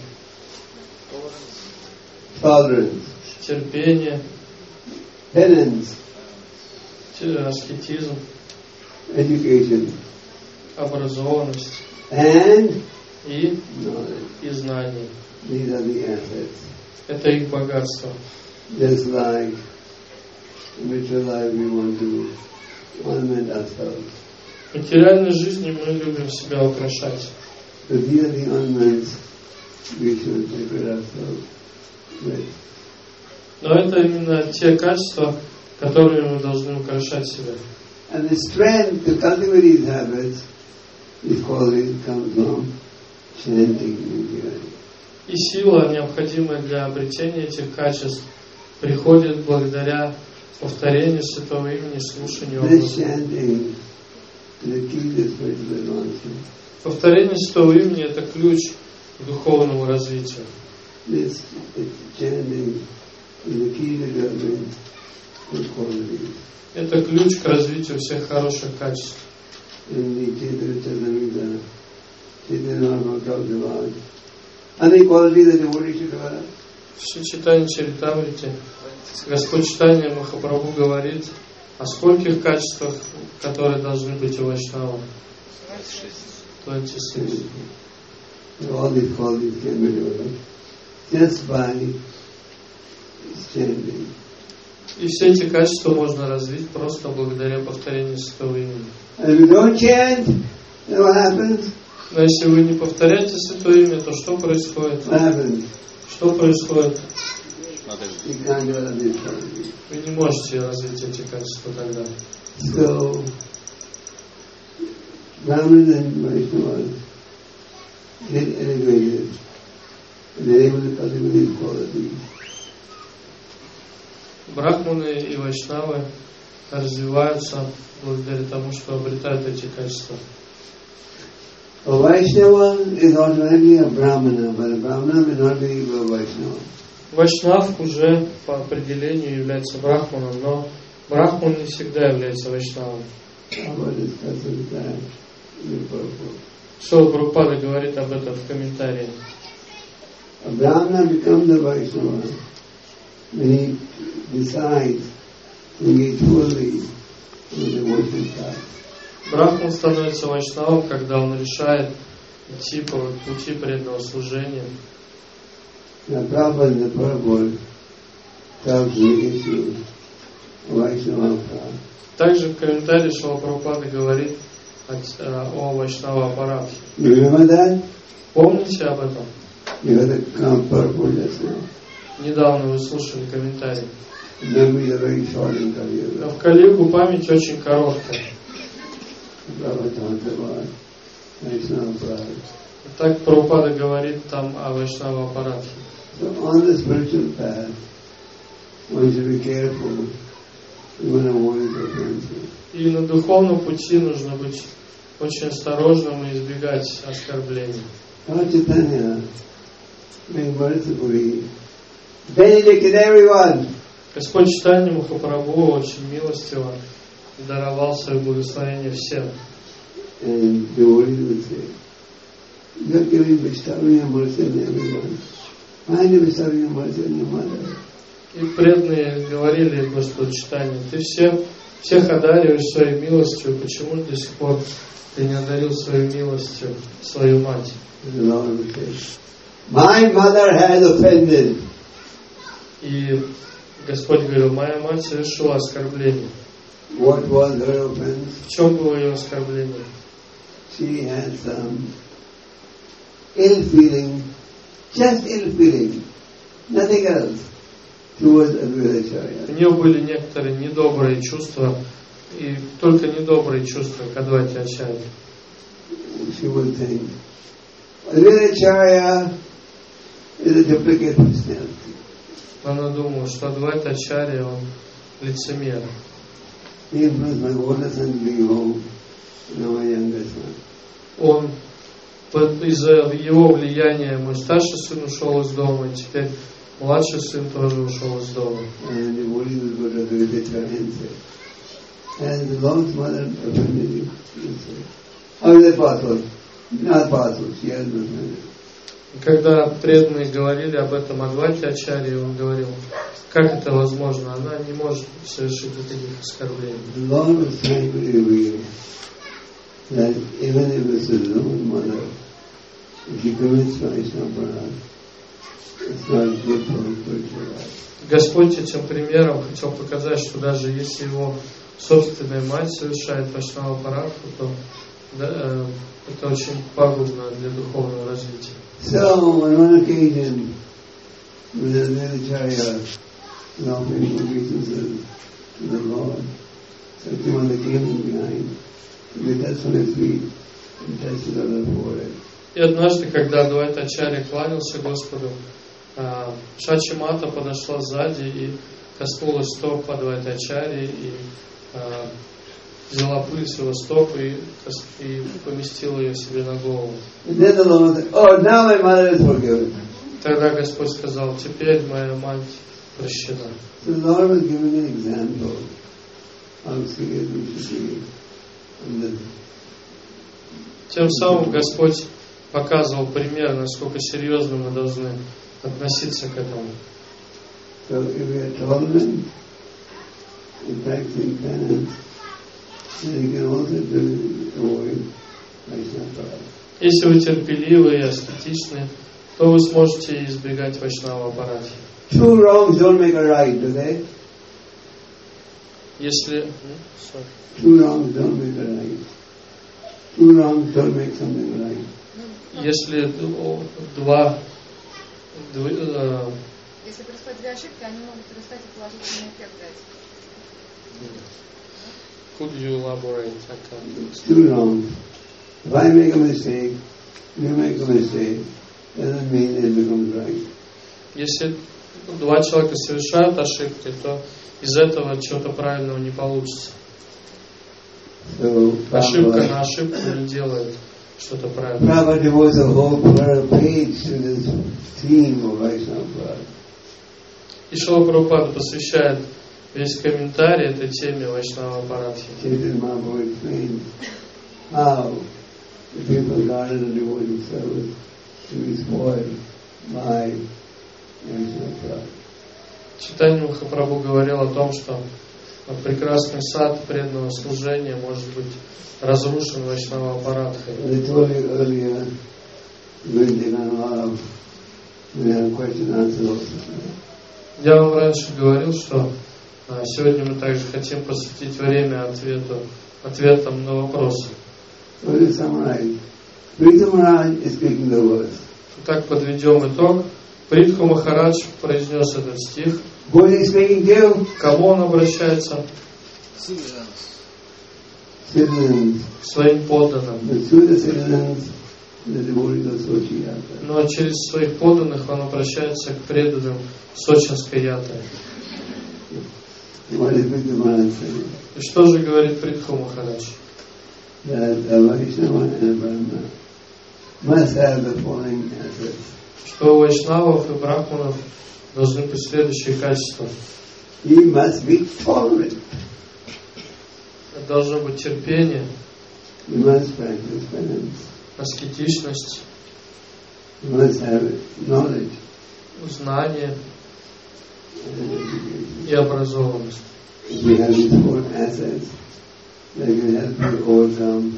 Tolerance, Терпение, penance, аскетизм, education, образованность and и, knowledge. и знание. These are the assets. Это их богатство. Just like in material life we want to ornament ourselves. В материальной жизни мы любим себя украшать. So these are the ornaments we should decorate ourselves with. Но это именно те качества, которыми мы должны украшать себя. And the strength to cultivate these habits, these qualities, comes from chanting and hearing. И сила, необходимая для обретения этих качеств, приходит благодаря повторению Святого Имени, слушанию This образа. chanting is the key to spiritual advancement. Повторение святого имени — это ключ к духовному развитию. This chanting is the key to developing good qualities. Это ключ к развитию всех хороших качеств. In the Chaitanya Charitamrita, Chaitanya Mahaprabhu talks about any quality that devotee should develop. В Читании Чаритамрите Господь Читания Махапрабху говорит о скольких качествах, которые должны быть у вайшнава. двадцать шесть. All these qualities can be developed just by chanting. И все эти качества можно развить просто благодаря повторению святого имени. And if you don't chant, then what happens? Но если вы не повторяете святое имя, то что происходит? What happens? Что происходит? You can't develop these qualities. Вы не можете развить эти качества тогда. So, Brahmanas and Vaishnavas get elevated and they're able to cultivate these qualities. Брахманы и вайшнавы развиваются благодаря тому, что обретают эти качества. A Vaishnava is automatically a Brahmana, but a Brahmana may not be a Vaishnava. Вайшнав уже по определению является брахманом, но брахман не всегда является вайшнавом. Шрила Прабхупада говорит об этом в комментарии. A Brahmana becomes a Vaishnava when he decides to engage fully in the devotional path. Брахман становится вайшнавом, когда он решает идти по пути преданного служения. The Prabhupada in the Purport tells the issue of Vaishnava Prabhupada. Также в комментарии Шрила Прабхупада говорит о, о Вайшнава аппарате. You remember that? Помните об этом? You had the Purport just now. Недавно вы слушали комментарий. Memory is very short in Kali. В Кали-югу память очень короткая. Prabhupada talks about Vaishnava Prabhupada. Так Прабхупада говорит там о Вайшнава аппарате. So on the spiritual path, one should be careful even avoid offenses. И на духовном пути нужно быть очень осторожным и избегать оскорблений. Lord Chaitanya, being mercifully, benedicted everyone. Господь Чайтанья Махапрабху очень милостиво даровал свое благословение всем. And devotees would say, you are giving bestowing your mercy on everyone. Why are you bestowing your mercy on your mother? И преданные говорили Господу Чайтанье: ты всем, всех одариваешь своей милостью, почему до сих пор ты не одарил своей милостью свою мать? The Lord would say, my mother has offended. И Господь говорил: моя мать совершила оскорбление. What was her offense? В чем было ее оскорбление? She had some ill feeling, just ill feeling, nothing else, towards Advaitacharya. У нее были некоторые недобрые чувства, и только недобрые чувства к Адвайтачарье. She would think, Advaitacharya is a duplicate personality. Она думала, что Адвайтачарья, он лицемер. He influenced my older son to bring home, now my younger son. Он из-за его влияния мой старший сын ушел из дома, и теперь младший сын тоже ушел из дома. And the body will go to Advaitacharya and say, and the Lord's mother offended you, he would say, how is that possible? Not possible, she has no offended. И когда преданные говорили об этом Адвайтачарье, он говорил: как это возможно? Она не может совершить таких оскорблений. The Lord was trying to reveal that even if it's his own mother, if she commits Vaishnava, it's not good for her spiritual life. Господь этим примером хотел показать, что даже если его собственная мать совершает Вайшнава аппарат, то да, э, это очень пагубно для духовного развития. So, on one occasion, when Advaitacharya was offering obeisances to the Lord, Satyamanda came behind, they touched on his feet and touched it on the forehead. И однажды, когда Адвайтачарья кланялся Господу, Шачимата подошла сзади и коснулась стоп Адвайтачарьи и взяла пыль с его стоп и, и поместила ее себе на голову. And then the Lord said, oh, now my mother is forgiven. Тогда Господь сказал, теперь моя мать прощена. So the Lord was giving an example how serious we should be. And the, Тем самым Господь показывал пример, насколько серьезно мы должны относиться к этому. so if we are tolerant in practicing penance, then you can also do avoid Vaishnava. Если вы терпеливы и аскетичны, то вы сможете избегать Вайшнава аппарати. Two wrongs don't make a right, do they? Если Two wrongs don't make a right. Two wrongs don't make something right. если д- два, дв- э, Если происходят две ошибки, они могут перестать и положительный эффект дать. could you elaborate? I can't. It's two wrongs. If I make a mistake, you make a mistake, doesn't mean it becomes right. Если два человека совершают ошибки, то из этого чего-то правильного не получится. So Ошибка Prabhupada, на ошибку не делает что-то правильное. Prabhupada devotes a whole page to this theme of Vaishnava Prabhupada. И Шрила Прабхупада посвящает весь комментарий этой теме Вайшнава аппарати. Chaitanya Mahaprabhu explains how the people regarded the devotee service to be spoiled by Vaishnava Prabhupada. Чайтанья Махапрабху говорил о том, что прекрасный сад преданного служения может быть разрушен Вайшнава аппаратхой. As I told you earlier, we're going to take on a lot of we have question and answer also. Я вам раньше говорил, что а, сегодня мы также хотим посвятить время ответу, ответам на вопросы. So to summarize, Pritha Maharaj is speaking the words. Итак, подведем итог. Притху Махарадж произнес этот стих. Who is he speaking to? К кому он обращается? Citizens. К своим подданным. But through the citizens, the devotees of Sochi Yatra. Но через своих подданных он обращается к преданным Сочинской ятры. What is Pritha Maharaj saying? И что же говорит Притху Махарадж? That a Vaishnava and a Brahmana must have the following assets. Что у вайшнавов и брахманов должны быть следующие качества. He must be tolerant. Должно быть терпение, He must practice penance. аскетичность, He must have knowledge знание and education. и образованность. If we have these four assets, that can help you overcome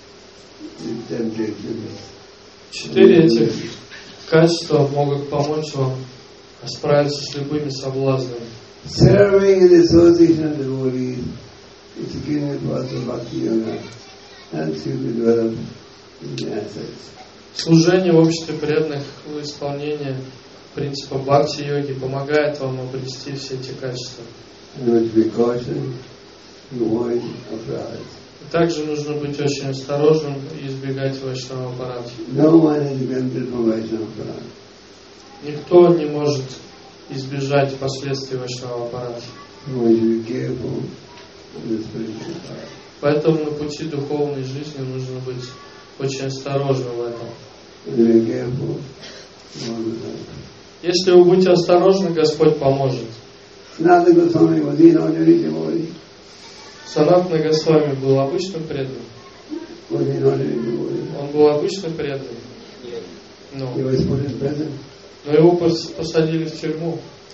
the temptations. Четыре этих качества могут помочь вам справиться с любыми соблазнами. Serving in the association of devotees, executing the process of Bhakti Yoga, helps you to develop these assets. Служение в обществе преданных в исполнении принципа бхакти-йоги помогает вам обрести все эти качества. And you must be cautious to avoid aparadhas. Также нужно быть очень осторожным и избегать вайшнава аппарата. No one is exempted from Vaishnava aparadha. Никто не может избежать последствий вайшнава аппарата. So we should be careful on the spiritual path. Поэтому на пути духовной жизни нужно быть очень осторожным в этом. If we are careful, God will help. Если вы будете осторожны, Господь поможет. Sanatana Goswami was he an ordinary devotee? Санатана Госвами был обычным преданным. Was he an ordinary devotee? Он был обычным преданным. He Но, was put in prison. но его пос- посадили в тюрьму.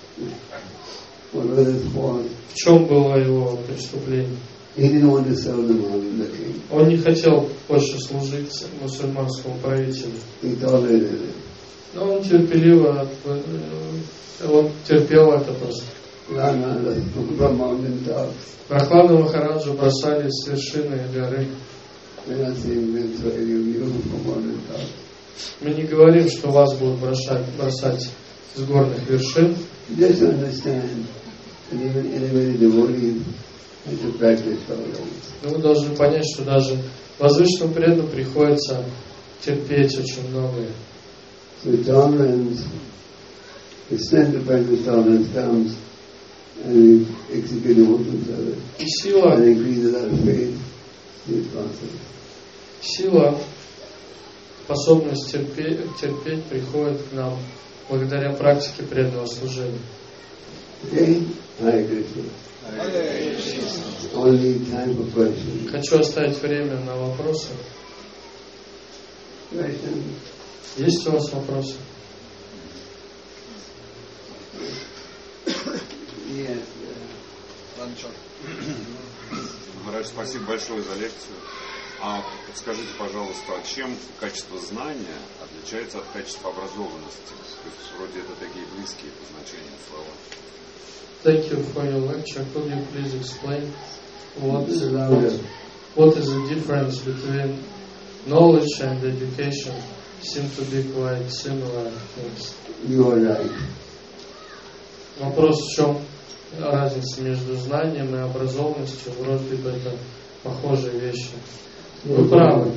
What was his fault? В чем было его преступление? He didn't want to serve the Muslim, the king. Он не хотел больше служить мусульманскому правителю. He tolerated it. Но он терпеливо, э, он терпел это просто. Rana, from mountain tops. Прохладу Махараджу бросали с вершины горы. We're not saying we'll throw you from mountain tops. Мы не говорим, что вас будут бросать, бросать с горных вершин. Just to understand that even elevated devotees have to practice tolerance. Но вы должны понять, что даже возвышенным преданным приходится терпеть очень многое. So tolerance, the strength of practice tolerance comes and we execute devotional service И сила, and increases our faith this process. Сила, способность терпеть, терпеть приходит к нам благодаря практике преданного служения. Okay? Hare Krishna. Only time for questions. Хочу оставить время на вопросы. Question? Есть у вас вопросы? Yes. Махарадж, спасибо большое за лекцию. А подскажите, пожалуйста, чем качество знания отличается от качества образованности? То есть вроде это такие близкие по значению слова. Thank you for your lecture. Could you please explain what, Louder. what is the difference between knowledge and education? Seem to be quite similar things. You are right. Вопрос, в чем разница между знанием и образованностью? Вроде бы это похожие вещи. Вы правы.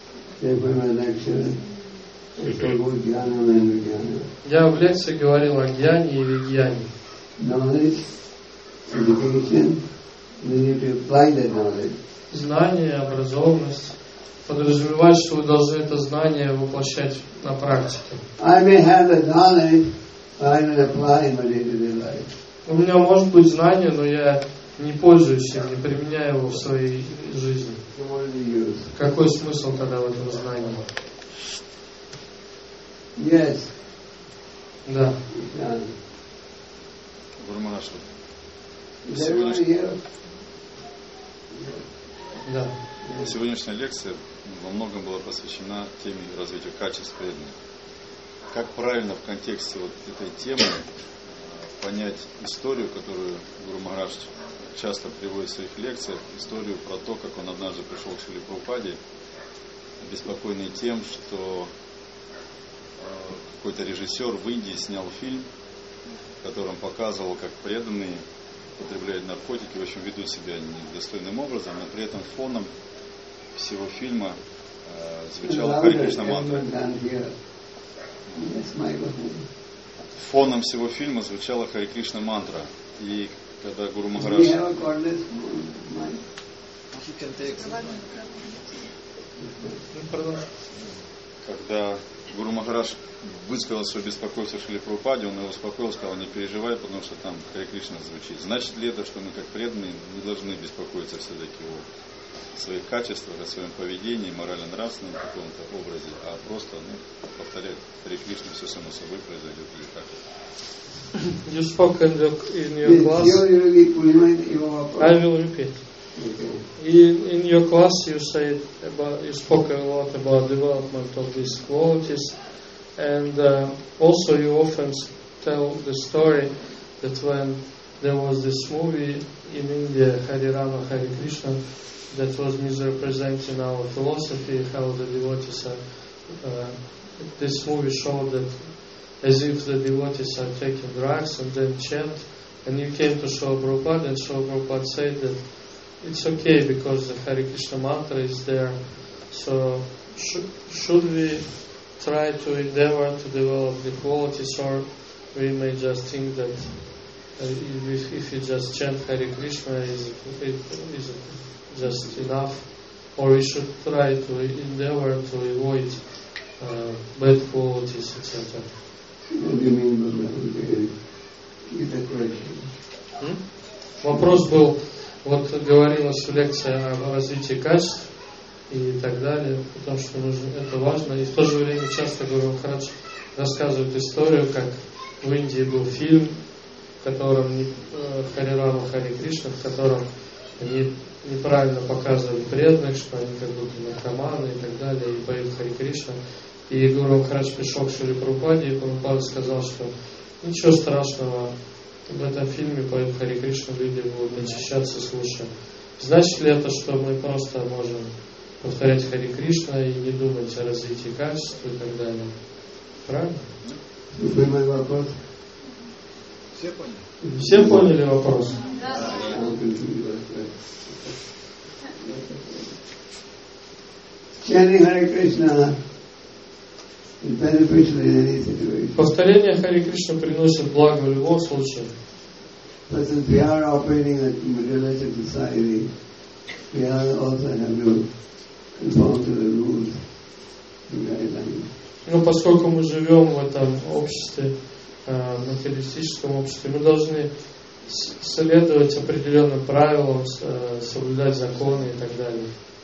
Я в лекции говорил о гьяне и вигьяне. Knowledge, education, we need to apply that knowledge. Знание, образованность подразумевает, что вы должны это знание воплощать на практике. I may have the knowledge, but I don't apply in my day-to-day life. У меня может быть знание, но я не пользуюсь им, не применяю его в своей жизни. So what is the use? Какой смысл тогда в этом знании? Yes. Да. Yeah. Гуру Махарадж, Is everybody here? Да. сегодняшняя лекция во многом была посвящена теме развития качеств преданных. Как правильно в контексте вот этой темы понять историю, которую Гуру Махарадж часто приводит в своих лекциях, историю про то, как он однажды пришел к Шриле Прабхупаде, обеспокоенный тем, что какой-то режиссер в Индии снял фильм, в котором показывал, как преданные употребляют наркотики, в общем, ведут себя недостойным образом, но при этом фоном всего фильма э, звучала Хари Кришна мантра. Фоном всего фильма звучала Хари Кришна мантра. И когда Гуру Махарадж... Когда Гуру Махарадж высказал свое беспокойство Шриле Прабхупаде, он его успокоил, сказал: не переживай, потому что там Хари Кришна звучит. Значит ли это, что мы как преданные не должны беспокоиться все-таки о своих качествах, о своем поведении, морально-нравственном каком-то образе, а просто ну, повторять Хари Кришна, все само собой произойдет или как? You spoke in, the, in your class. I will repeat. In, in your class, you said about, you spoke a lot about development of these qualities, and uh, also you often tell the story that when there was this movie in India, Hare Rama, Hare Krishna, that was misrepresenting our philosophy, how the devotees are. Uh, this movie showed that as if the devotees are taking drugs and then chant, and you came to Srila Prabhupada, and Srila Prabhupada said that it's okay because the Hare Krishna mantra is there. So sh- should we try to endeavor to develop the qualities, or we may just think that uh, if, if you just chant Hare Krishna, is it, is it just enough, or we should try to endeavor to avoid uh, bad qualities, et cetera. What do you mean by that? Hmm? Вопрос был, вот говорилось в лекции о развитии качеств и так далее, потому что нужно, это важно. И в то же время часто Гуру Махарадж рассказывает историю, как в Индии был фильм, в котором Хари Рама, Хари Кришна, в котором они неправильно показывали преданных, что они как будто наркоманы и так далее, и поют Хари Кришна. И Гуру Махарадж пришел к Шриле Прабхупаде, и Прабхупада сказал, что ничего страшного, в этом фильме поют Хари Кришна, люди будут очищаться, слушая. Значит ли это, что мы просто можем повторять Хари Кришна и не думать о развитии качеств и так далее? Правильно? Понимаете вопрос? Все поняли? Все поняли вопрос? Да. Chanting Hare Krishna is beneficial in any situation. Повторение Хари Кришна приносит благо в любом случае. But since we are operating in a materialistic society, we also have to conform to the rules and guidelines. Но поскольку мы живем в этом обществе, материалистическом обществе, мы должны следовать определенным правилам, соблюдать законы и так далее.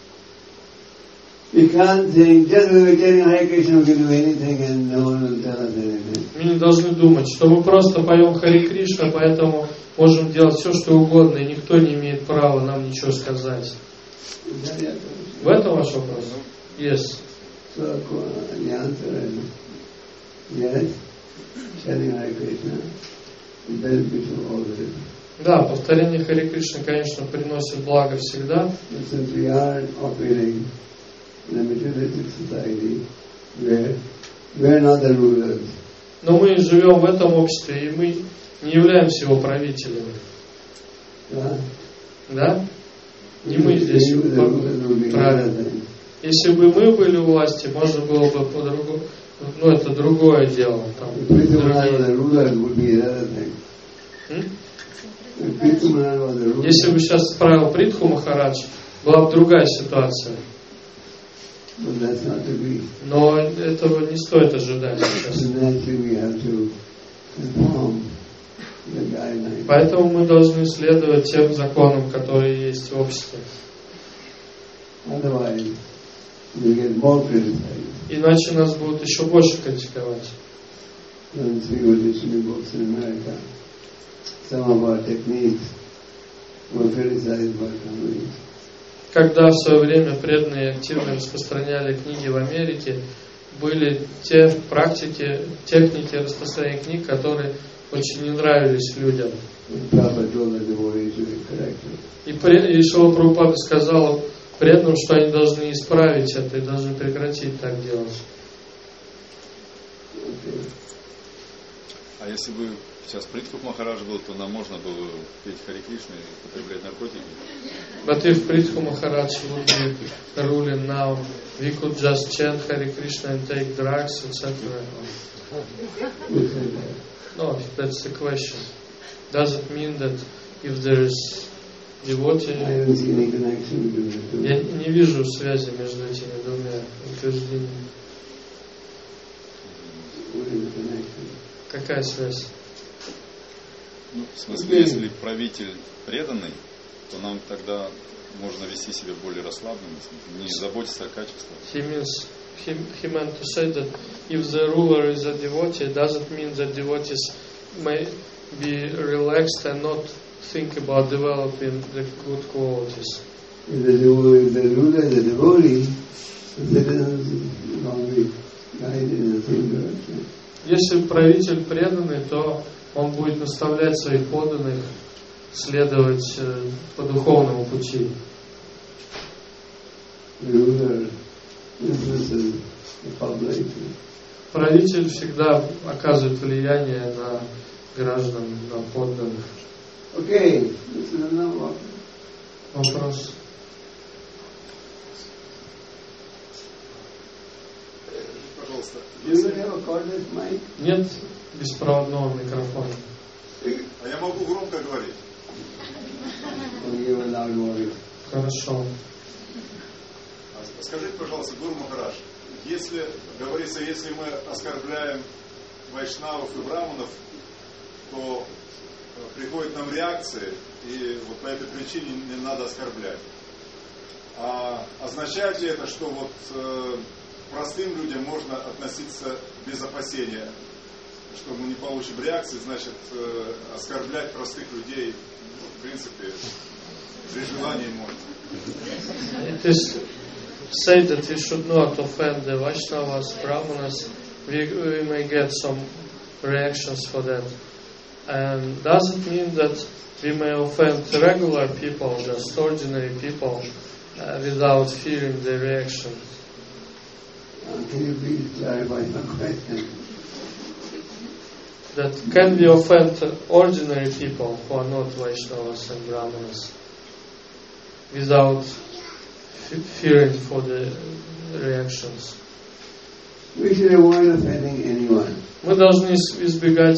We can't think, just we were getting Hare Krishna, we can do anything and no one will tell us anything. Мы не должны думать, что мы просто поем Харе Кришна, поэтому можем делать все, что угодно, и никто не имеет права нам ничего сказать. В этом ваш вопрос? Yes. So, the answer is yes, chanting Hare Krishna is beneficial always. Да, повторение Харе Кришны, конечно, приносит благо всегда. And since we are operating in a materialistic society where we are not the rulers. Но мы живем в этом обществе, и мы не являемся его правителями. Да? Да? Не мы здесь правим. Если бы мы были у власти, можно было бы по-другому. Ну, это другое дело. Там, Если бы сейчас правил Притху Махарадж, была бы другая ситуация. Но этого не стоит ожидать сейчас. Поэтому мы должны следовать тем законам, которые есть в обществе. Иначе нас будут еще больше критиковать. Когда в свое время преданные активно распространяли книги в Америке, были те практики, техники распространения книг, которые очень не нравились людям. И, и Шрила Прабхупада сказал преданным, что они должны исправить это и должны прекратить так делать. А если бы сейчас Притху Махарадж был, то нам можно было петь Харе Кришну и употреблять наркотики? But if Prithhu Maharaj would be ruling now, we could just chant Hare Krishna and take drugs, et cetera. No, that's the question. Does it mean that if there is devotee... Я не вижу связи между этими двумя утверждениями. Какая связь? Ну, в смысле, если правитель преданный, то нам тогда можно вести себя более расслабленно, не заботиться о качестве. He means, he, he meant to say that if the ruler is a devotee, it doesn't mean that devotees may be relaxed and not think about developing the good qualities. If the ruler is a devotee, the citizens will be guided in the same direction. Если правитель преданный, то он будет наставлять своих подданных следовать по духовному пути. Правитель всегда оказывает влияние на граждан, на подданных. Окей. Вопрос. Пожалуйста. Нет беспроводного микрофона. А я могу громко говорить? Хорошо. Скажите, пожалуйста, Гуру Махарадж, если, говорится, если мы оскорбляем вайшнавов и браманов, то приходит нам реакция, и вот по этой причине не надо оскорблять. А означает ли это, что вот э, простым людям можно относиться без опасения, что мы не получим реакции, значит, э, оскорблять простых людей, ну, в принципе, при желании можно. It is said that we should not offend the Vaishnavas, Brahmanas. We, we may get some reactions for that. And does it mean that we may offend regular people, just ordinary people, uh, without fearing the reaction? Uh, can you please clarify the question? That can we offend ordinary people who are not Vaishnavas and Brahmanas without f- fearing for the reactions? We should avoid offending anyone. Мы должны избегать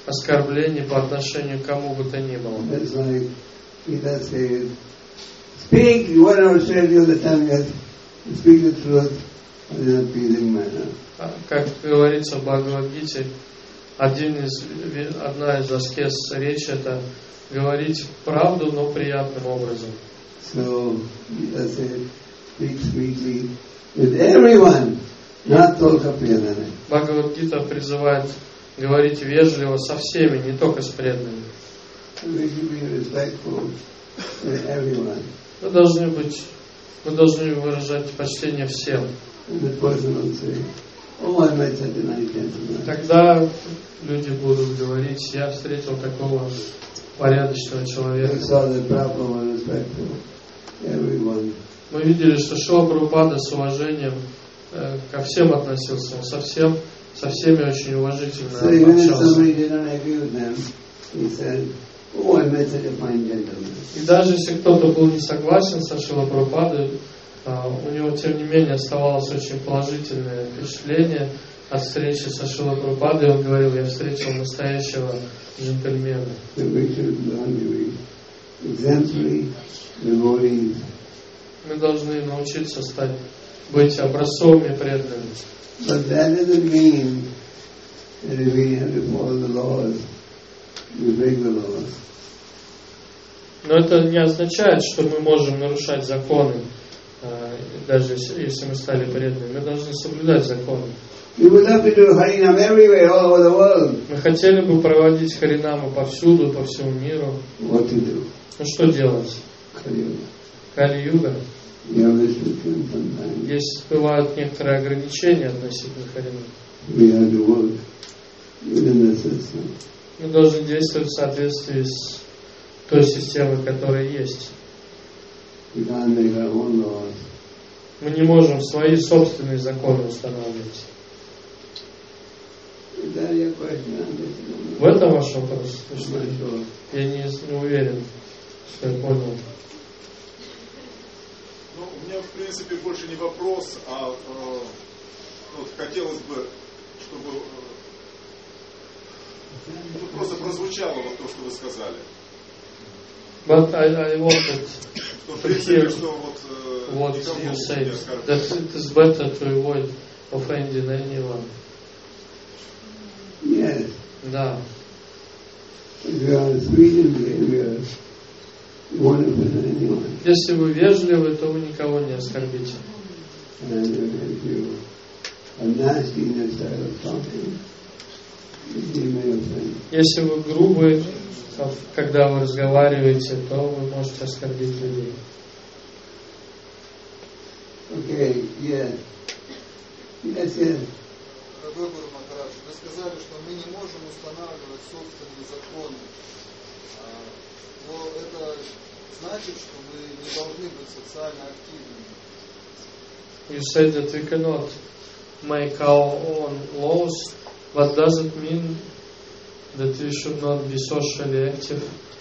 оскорблений по отношению к кому бы то ни было. That's like Gita says, speak whatever said you the time you speak the truth in a pleasing manner. Как говорится в Бхагавад-гите, один из, одна из аскез речи — это говорить правду, но приятным образом. So, Gita said, speak sweetly with everyone, not только преданным. Бхагавад-гита призывает говорить вежливо со всеми, не только с преданными. We should be respectful to everyone. Мы должны быть, мы должны выражать почтение всем. And the person will say, oh, I met such a nice gentleman. Тогда люди будут говорить: я встретил такого порядочного человека. We saw that Prabhupada was respectful to everyone. Мы видели, что Шрила Прабхупада с уважением э, ко всем относился, он со, всем, со всеми очень уважительно So even if общался. somebody did not agree with them, he said, oh, I met such a fine gentleman. И даже если кто-то был не согласен со Шрилой Прабхупадой, а, у него тем не менее оставалось очень положительное впечатление от встречи со Шрилой Прабхупадой. Он говорил: я встретил настоящего джентльмена. So we should learn to be exemplary devotees. Мы должны научиться стать, быть образцовыми преданными. But that doesn't mean that if we have to follow the laws, we break the laws. Но это не означает, что мы можем нарушать законы, даже если мы стали преданными. Мы должны соблюдать законы. We would love to do Harinam everywhere, all over the world. Мы хотели бы проводить Харинаму повсюду, по всему миру. What to do? Ну что делать? Кали-юга. You have restrictions sometimes. Здесь бывают некоторые ограничения относительно Харинамы. We have to work within the system. Мы должны действовать в соответствии с той системой, которая есть. We can't make our own laws. Мы не можем свои собственные законы устанавливать. Is that your question? В этом ваш вопрос? I'm not sure. Я не, не уверен, что я понял. Ну, у меня, в принципе, больше не вопрос, а э, вот, хотелось бы, чтобы э, ну, просто прозвучало вот то, что вы сказали. But I, I wanted Что, в to принципе, hear что вот э, what никому you не said, оскорбить. that it is better to avoid offending anyone. Yes. Да. If you are sweet in behavior, you won't offend anyone. Если вы вежливы, то вы никого не оскорбите. And if you are nasty in your style of talking, you may offend. Если вы грубы, когда вы разговариваете, то вы можете оскорбить людей. Okay, yes. Yes, yes. Дорогой Гуру Махарадж, вы сказали, что мы не можем устанавливать собственные законы. Но это значит, что мы не должны быть социально активными. You said that we cannot make our own laws, but does it mean that we should not be socially active?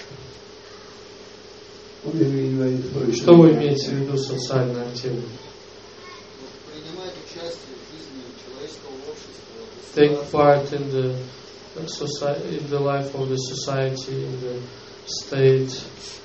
What do you mean by social? Что вы имеете в виду социально активным? Принимать участие в жизни человеческого общества. Take part in the society, in the life of the society, in the state.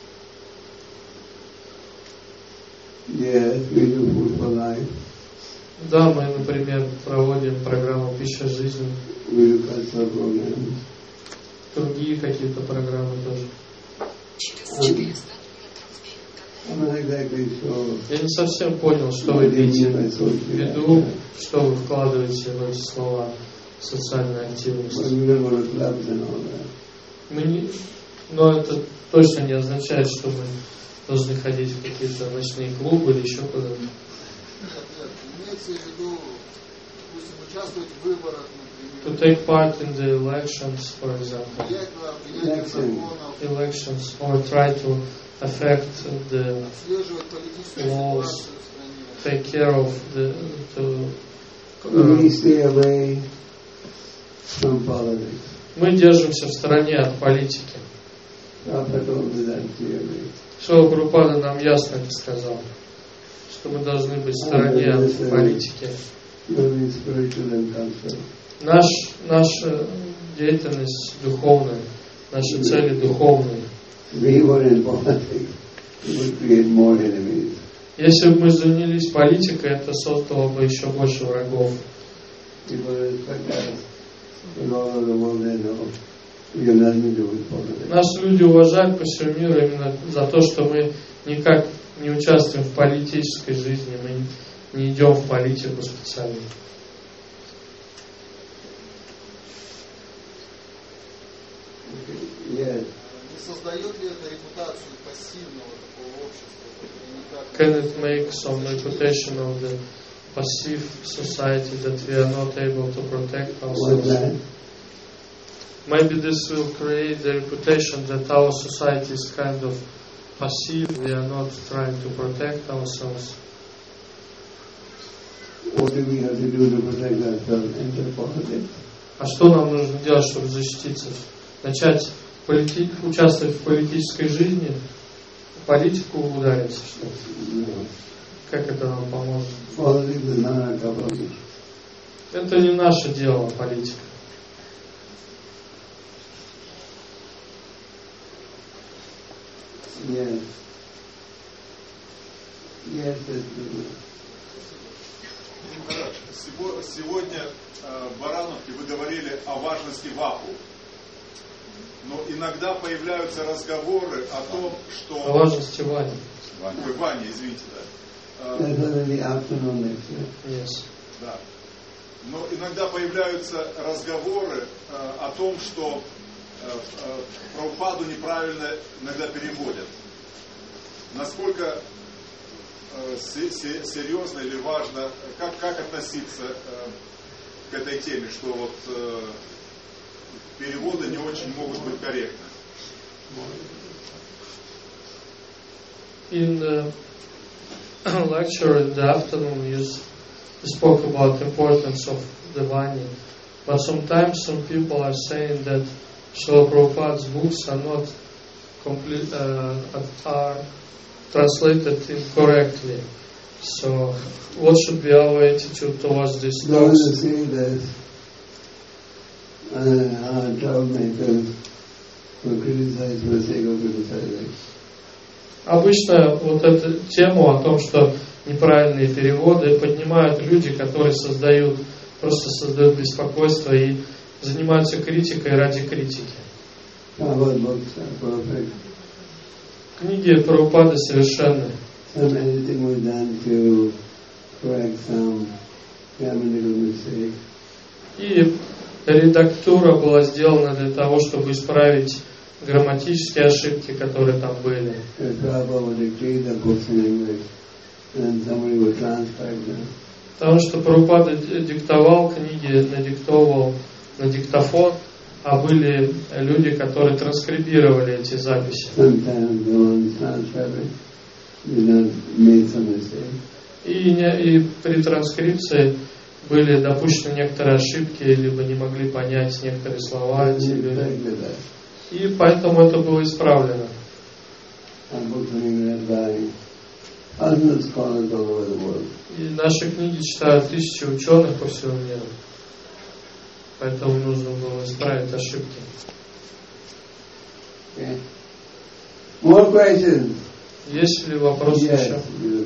Yes, we do food for life. Да, мы, например, проводим программу «Пища жизни», We do cultural programs. другие какие-то программы тоже. Um, I'm not exactly sure. Я не совсем понял, что вы What do you имеете mean by в social виду, action? что вы вкладываете в эти слова «социальная But активность». we don't go to clubs and all that. Мы не, но это точно не означает, что мы должны ходить в какие-то ночные клубы или еще куда-то. Нет, нет, имеется в виду, допустим, участвовать в выборах, To например. take part in the elections, for example. Влиять на принятие Election. законов, Elections, or try to affect the отслеживать политическую Laws. ситуацию в стране. take care of the to, We uh, stay away from politics. мы держимся в стороне от политики. Prabhupada told me that clearly. Шрила Прабхупада нам ясно это сказал, что мы должны быть в стороне от политики. You will be spiritual and cultural. Наш, наша деятельность духовная, наши цели духовные. We were in politics. it would create more enemies. Если бы мы занялись политикой, это создало бы еще больше врагов. People respect us in all over the world, they know we have nothing to do with politics. Нас люди уважают по всему миру именно за то, что мы никак не участвуем в политической жизни, мы не идем в политику специально. Yes. Не создает ли это репутацию пассивного такого общества, которое никак Can it make some reputation of the passive society that we are not able to protect What's ourselves? that? Maybe this will create the reputation that our society is kind of passive, we are not trying to protect ourselves. What do we have to do to protect ourselves in politics? А что нам нужно делать, чтобы защититься? Начать полити- участвовать в политической жизни, в политику удариться, что ли? No. Как это нам поможет? Politics is not our cup of tea. Это не наше дело, политика. Yes. Yes, that's true. Махарадж, сего- сегодня э, в Барановке вы говорили о важности ваху. Но иногда появляются разговоры о том, О что... важности Вани. Ой, Ваня, извините, да. Э, That's in the afternoon next year. Yes. Да. Но иногда появляются разговоры э, о том, что э, э, Прабхупаду неправильно иногда переводят. Насколько э, се- се- серьезно или важно, как, как относиться э, к этой теме, что вот э, переводы не очень могут быть корректны. In the lecture in the afternoon, you s- spoke about the importance of the Vani, but sometimes some people are saying that Srila Prabhupada's books are not complete, uh, are translated incorrectly. So, what should be our attitude towards these Those who talks? say that uh, are troublemakers who criticize for the sake of criticizing. Обычно вот эту тему о том, что неправильные переводы поднимают люди, которые создают, просто создают беспокойство и занимаются критикой ради критики. Prabhupada books are perfect. Книги Прабхупады совершенны. Some editing was done to correct some grammatical mistake. И редактура была сделана для того, чтобы исправить грамматические ошибки, которые там были. The Prabhupada would dictate the books in English and then somebody would transcribe them. Потому что Прабхупада диктовал книги, надиктовывал на диктофон, а были люди, которые транскрибировали эти записи. Sometimes the ones transcribing did not make some mistake. И, не, и при транскрипции были допущены некоторые ошибки, либо не могли понять некоторые слова. эти люди. Exactly that. И поэтому это было исправлено. And books are being read by hundreds of scholars all over the world. И наши книги читают тысячи ученых по всему миру. Поэтому нужно было исправить ошибки. Okay. More questions? Есть ли вопросы Yes. еще?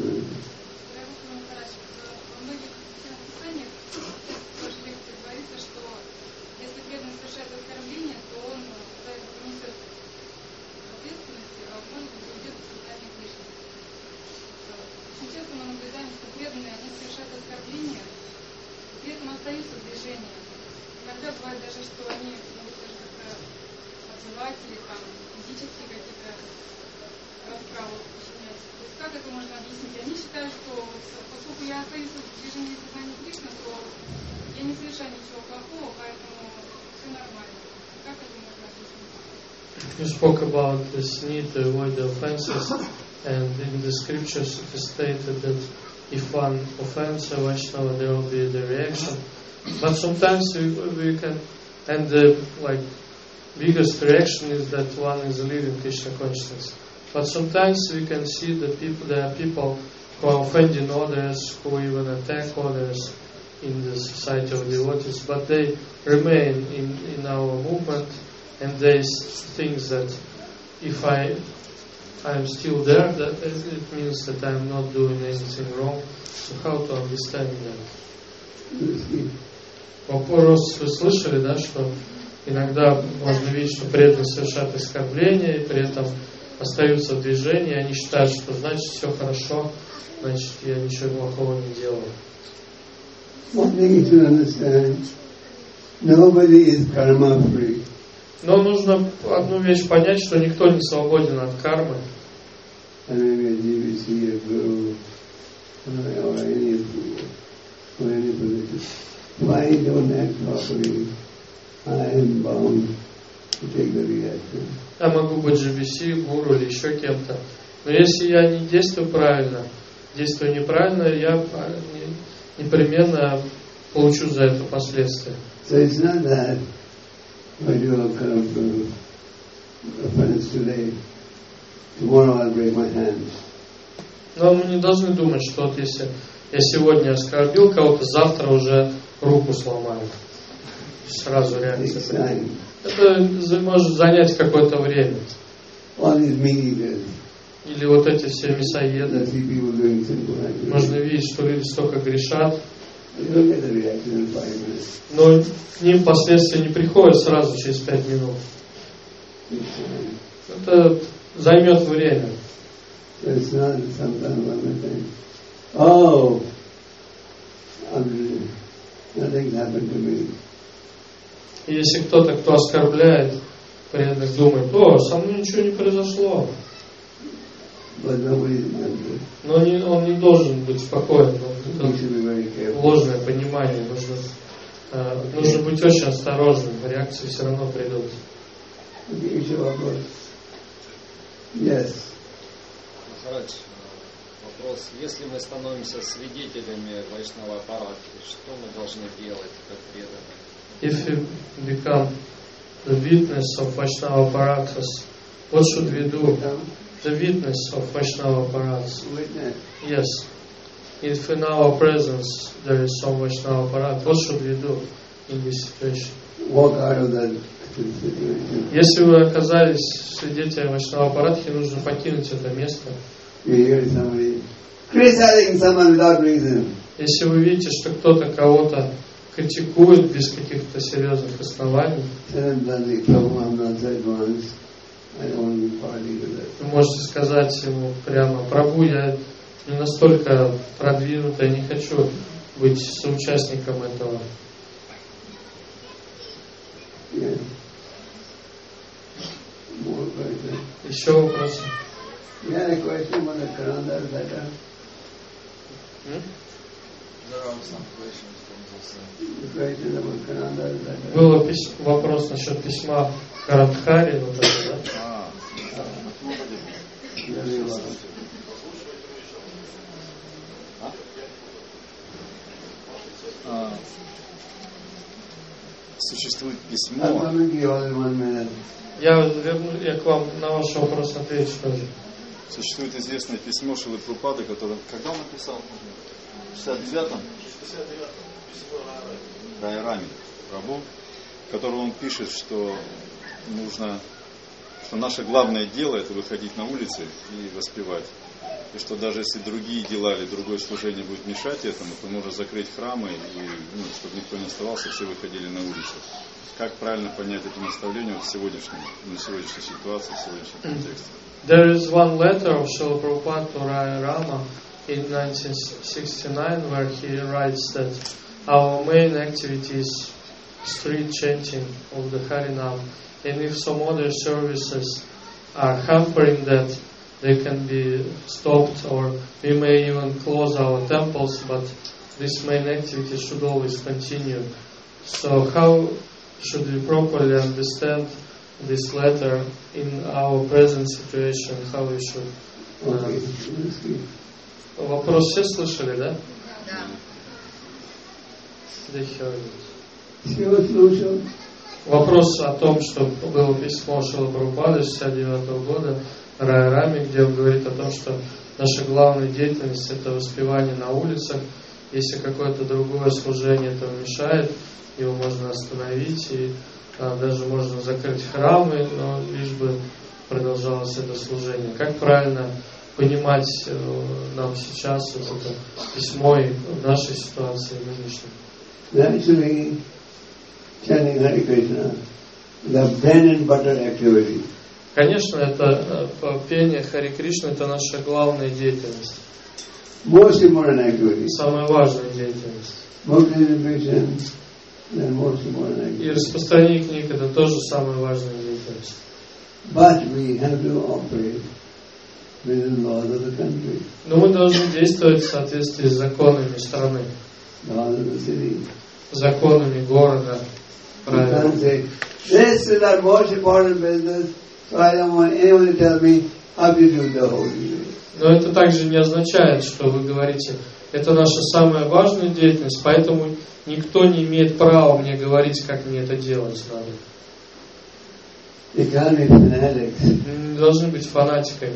Иногда бывает даже, что они могут даже как-то отзывать или там физически какие-то расправы причинять. То есть как это можно объяснить? Они считают, что поскольку я остаюсь в движении сознания Кришны, то я не совершаю ничего плохого, поэтому все нормально. Как это можно объяснить? You spoke about this need to avoid the offenses, and in the scriptures it is stated that if one offends a Vaishnava, there will be the reaction. But sometimes we, we can, and the like biggest reaction is that one is leaving Krishna consciousness. But sometimes we can see that people, there are people who are offending others, who even attack others in the society of devotees, but they remain in, in our movement, and they think that if I I'm still there, that it means that I'm not doing anything wrong. So how to understand that? Вопрос вы слышали, да, что иногда можно видеть, что преданные совершают оскорбления и при этом остаются в движении, они считают, что значит все хорошо, значит я ничего плохого не делаю. One thing you should understand, nobody is karma free. Но нужно одну вещь понять, что никто не свободен от кармы. And maybe a G B C, a guru, or any, or any position. If I don't act properly, I am bound to take the reaction. Я могу быть джи би си, гуру или еще кем-то. Но если я не действую правильно, действую неправильно, я непременно получу за это последствия. So it's not that when you have kind of uh, offense today, tomorrow I'll break my hands. Но мы не должны думать, что вот если я сегодня оскорбил кого-то, завтра уже руку сломаю. Сразу реакция. Это может занять какое-то время. Или вот эти все мясоеды. Можно видеть, что люди столько грешат. Но к ним последствия не приходят сразу через пять минут. Это займет время. Oh, nothing happened to me. И если кто-то, кто оскорбляет, преданных, думает, о, со мной ничего не произошло. Но не, он не должен быть спокоен. Ложное понимание. Нужно, э, нужно быть очень осторожным. Реакции все равно придут. Yes. Махарадж, вопрос. Если мы становимся свидетелями Вайшнава аппарата, что мы должны делать как преданные? If we become the witness of Vaishnava apparatus, what should we do? The witness of Vaishnava apparatus. Yes. If in our presence there is some Vaishnava apparatus, what should we do in this situation? Walk out of that situation. Если вы оказались свидетелем Vaishnava аппаратхи, нужно покинуть это место. You hear somebody criticizing someone without reason. Если вы видите, что кто-то кого-то критикует без каких-то серьезных оснований, вы можете сказать ему прямо: Прабху, я не настолько продвинут, я не хочу быть соучастником этого. Yeah. Еще вопросы? Yeah, a question on the Karandar letter. Был вопрос насчет письма Карандхари, вот это, да? А, существует письмо. Я верну, я к вам на ваш вопрос отвечу тоже. Существует известное письмо Шрилы Прабхупады, которое... Когда он написал? В шестьдесят девятом? Райраме Прабху, в котором он пишет, что нужно, что наше главное дело — это выходить на улицы и воспевать. И что даже если другие дела или другое служение будет мешать этому, то можно закрыть храмы, и, ну, чтобы никто не оставался, все выходили на улицу. Как правильно понять это наставление в сегодняшнем, на сегодняшней ситуации, в сегодняшнем контексте? There is one letter of Srila Prabhupada to Rai Rama in nineteen sixty-nine where he writes that our main activity is street chanting of the Harinam, and if some other services are hampering that, they can be stopped, or we may even close our temples, but this main activity should always continue. So how should we properly understand this letter in our present situation? How we should... Uh, вопрос все слышали, да? Да. They heard it. Вопрос о том, что было письмо Шрилы Прабхупады шестьдесят девятого года Рай Раме, где он говорит о том, что наша главная деятельность — это воспевание на улицах. Если какое-то другое служение этого мешает, его можно остановить, и а, даже можно закрыть храмы, но лишь бы продолжалось это служение. Как правильно понимать э, нам сейчас вот это письмо и в нашей ситуации нынешней? Naturally, chanting Hare Krishna, the bread and butter activity. Конечно, это э, пение Харе Кришны, это наша главная деятельность. Most important activity. Самая важная деятельность. Book distribution, then most important activity. И распространение книг это тоже самая важная деятельность. But we have to operate within laws of the country. Но мы должны действовать в соответствии с законами страны, Laws of the city. законами города, You can't правилами. say, this is our most important business, so I don't want anyone to tell me how to do the holy day. Но это также не означает, что вы говорите, это наша самая важная деятельность, поэтому никто не имеет права мне говорить, как мне это делать надо. You can't be fanatics. Мы не должны быть фанатиками.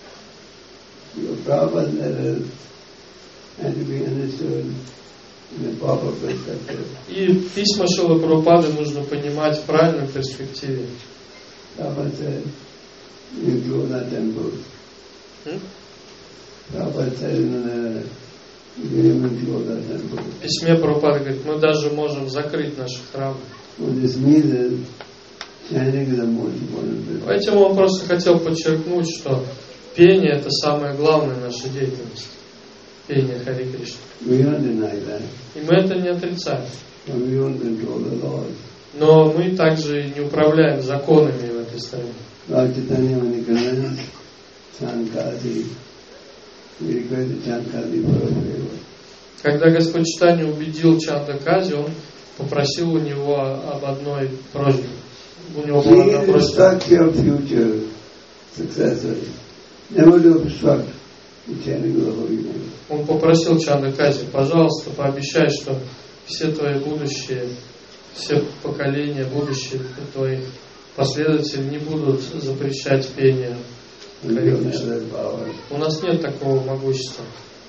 Your Prabhupada letters had to be understood in the proper perspective. И письма Шрилы Прабхупады нужно понимать в правильной перспективе. Prabhupada said, you close that temple. М? Prabhupada said in the letter, you can even close that temple. В письме Прабхупада говорит, мы даже можем закрыть наши храмы. What this means is, chanting is the most important business. Поэтому он просто хотел подчеркнуть, что пение это самая главная наша деятельность. Пение Харе Кришны. We don't deny that, И мы это не отрицаем. but we don't control the laws. Но мы также и не управляем законами в этой стране. Lord Chaitanya, when he convinced Chankasi, he requested Chankasi for a favor. Когда Господь Чайтанья убедил Чандакази, он попросил у него об одной просьбе. У него была одна Please просьба. instruct your future successors never to obstruct the chanting of the holy name. Он попросил Чандакази, пожалуйста, пообещай, что все твои будущие, все поколения будущие твои последователи не будут запрещать пение We Харе don't have Кришны. that power. У нас нет такого могущества.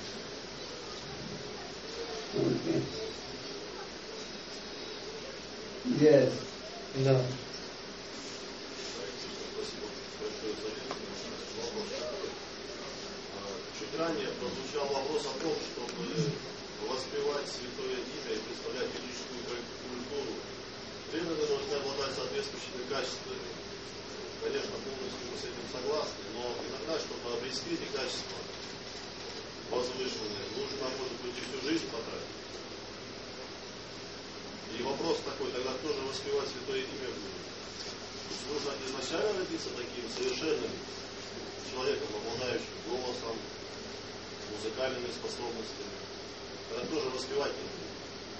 Okay. Yes. Да. Чуть ранее прозвучал вопрос о том, чтобы воспевать святое имя и представлять ведическую культуру. Преданные должны обладать соответствующими качествами. Конечно, полностью мы с этим согласны, но иногда, чтобы обрести эти качества возвышенные, нужно, может быть, и всю жизнь потратить. И вопрос такой, тогда кто же воспевать святое имя будет? То есть нужно изначально родиться таким совершенным человеком, обладающим голосом, музыкальными способностями. Тогда кто же воспевать не будет?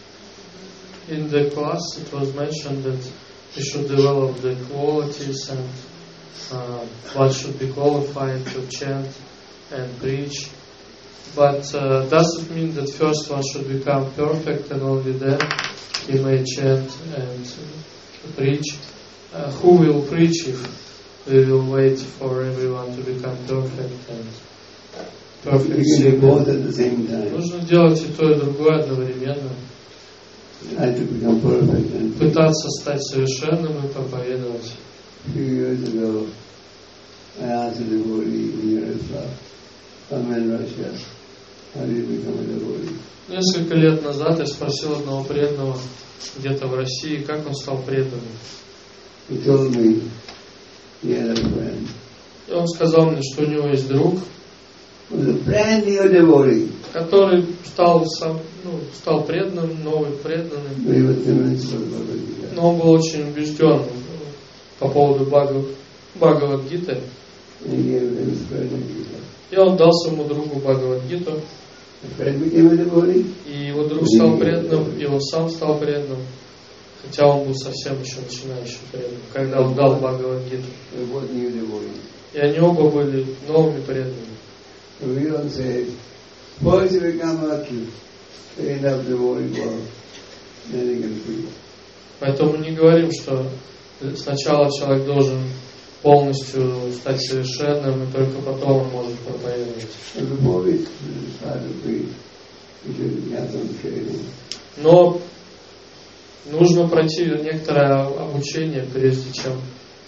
In the class it was mentioned that we should develop the qualities and uh, one should be qualified to chant and preach. But uh, does it mean that first one should become perfect and only then he may chant and preach? Uh, who will preach if we will wait for everyone to become perfect and perfect? You can do both at the same time. Нужно делать и то, и другое одновременно. Try to become perfect. And Пытаться стать совершенным и проповедовать. a few years ago, I asked a devotee in Yaroslav, I'm in Russia, how do you become a devotee? Несколько лет назад я спросил одного преданного где-то в России, как он стал преданным. He told me he had a friend И он сказал мне, что у него есть друг, who was a brand new devotee, который стал, сам, ну, стал преданным, новый преданным, but he was convinced of Bhagavad Gita. но он был очень убежден по поводу Бхагав- Бхагавад-гиты. And he gave his friend a Gita. И он дал своему другу Бхагавад-гиту, The friend became a devotee, и его друг стал преданным, и он сам стал преданным, хотя он был совсем еще начинающим преданным, когда он дал Бхагавад-гиту. they both new devotees. И они оба были новыми преданными. So we don't say, first you become a trained up devotee for then you can preach. Поэтому не говорим, что сначала человек должен полностью стать совершенным, и только потом он может проповедовать. And before we start to preach, we should have some training. Но нужно пройти некоторое обучение, прежде чем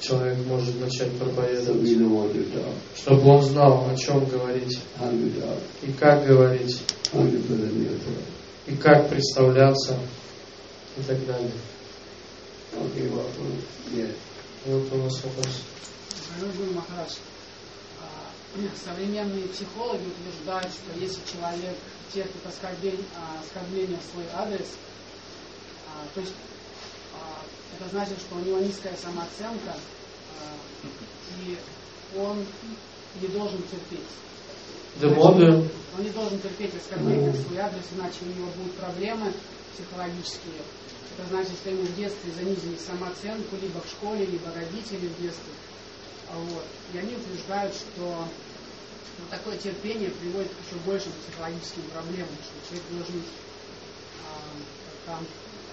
человек может начать So проповедовать. we know what to talk, Чтобы он знал, о чем говорить, how to talk, и как говорить, how to present yourself. и как представляться, и так далее. Okay, well, yes. Вот у нас вопрос. Гуру Махарадж, современные психологи утверждают, что если человек терпит оскорбление, оскорбление в свой адрес, то есть это значит, что у него низкая самооценка, и он не должен терпеть. The modern, Он не должен терпеть оскорбления в свой адрес, иначе у него будут проблемы психологические. Это значит, что ему в детстве занизили самооценку, либо в школе, либо родители в детстве. Вот. И они утверждают, что ну, такое терпение приводит к еще большим психологическим проблемам, что человек должен а, там,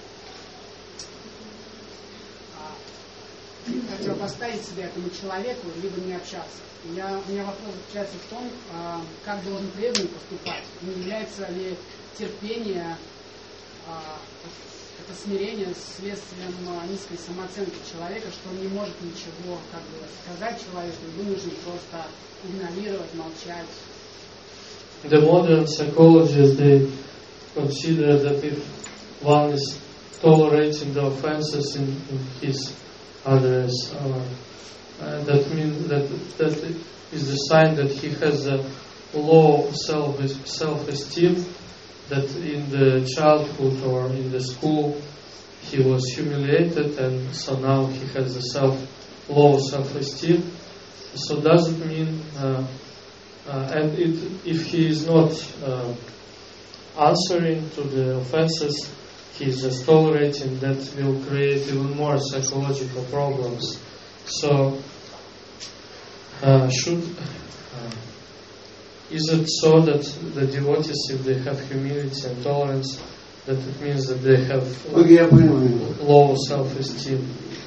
а, противопоставить себя этому человеку, либо не общаться. Я, у меня вопрос заключается в том, а, как должен преданный поступать. Не является ли терпение, а, это смирение следствием низкой самооценки человека, что он не может ничего как бы сказать человеку, вынужден просто игнорировать, молчать. the modern psychologists, they consider that if one is tolerating the offenses in, in his address, uh, uh, that means that that is the sign that he has a low self self-esteem. That in the childhood or in the school he was humiliated, and so now he has a self low self-esteem. So does it mean, uh, uh, and it, if he is not uh, answering to the offenses, he is just tolerating, that will create even more psychological problems. So uh, should. Uh, Is it so that the devotees, if they have humility and tolerance, that it means that they have low self-esteem?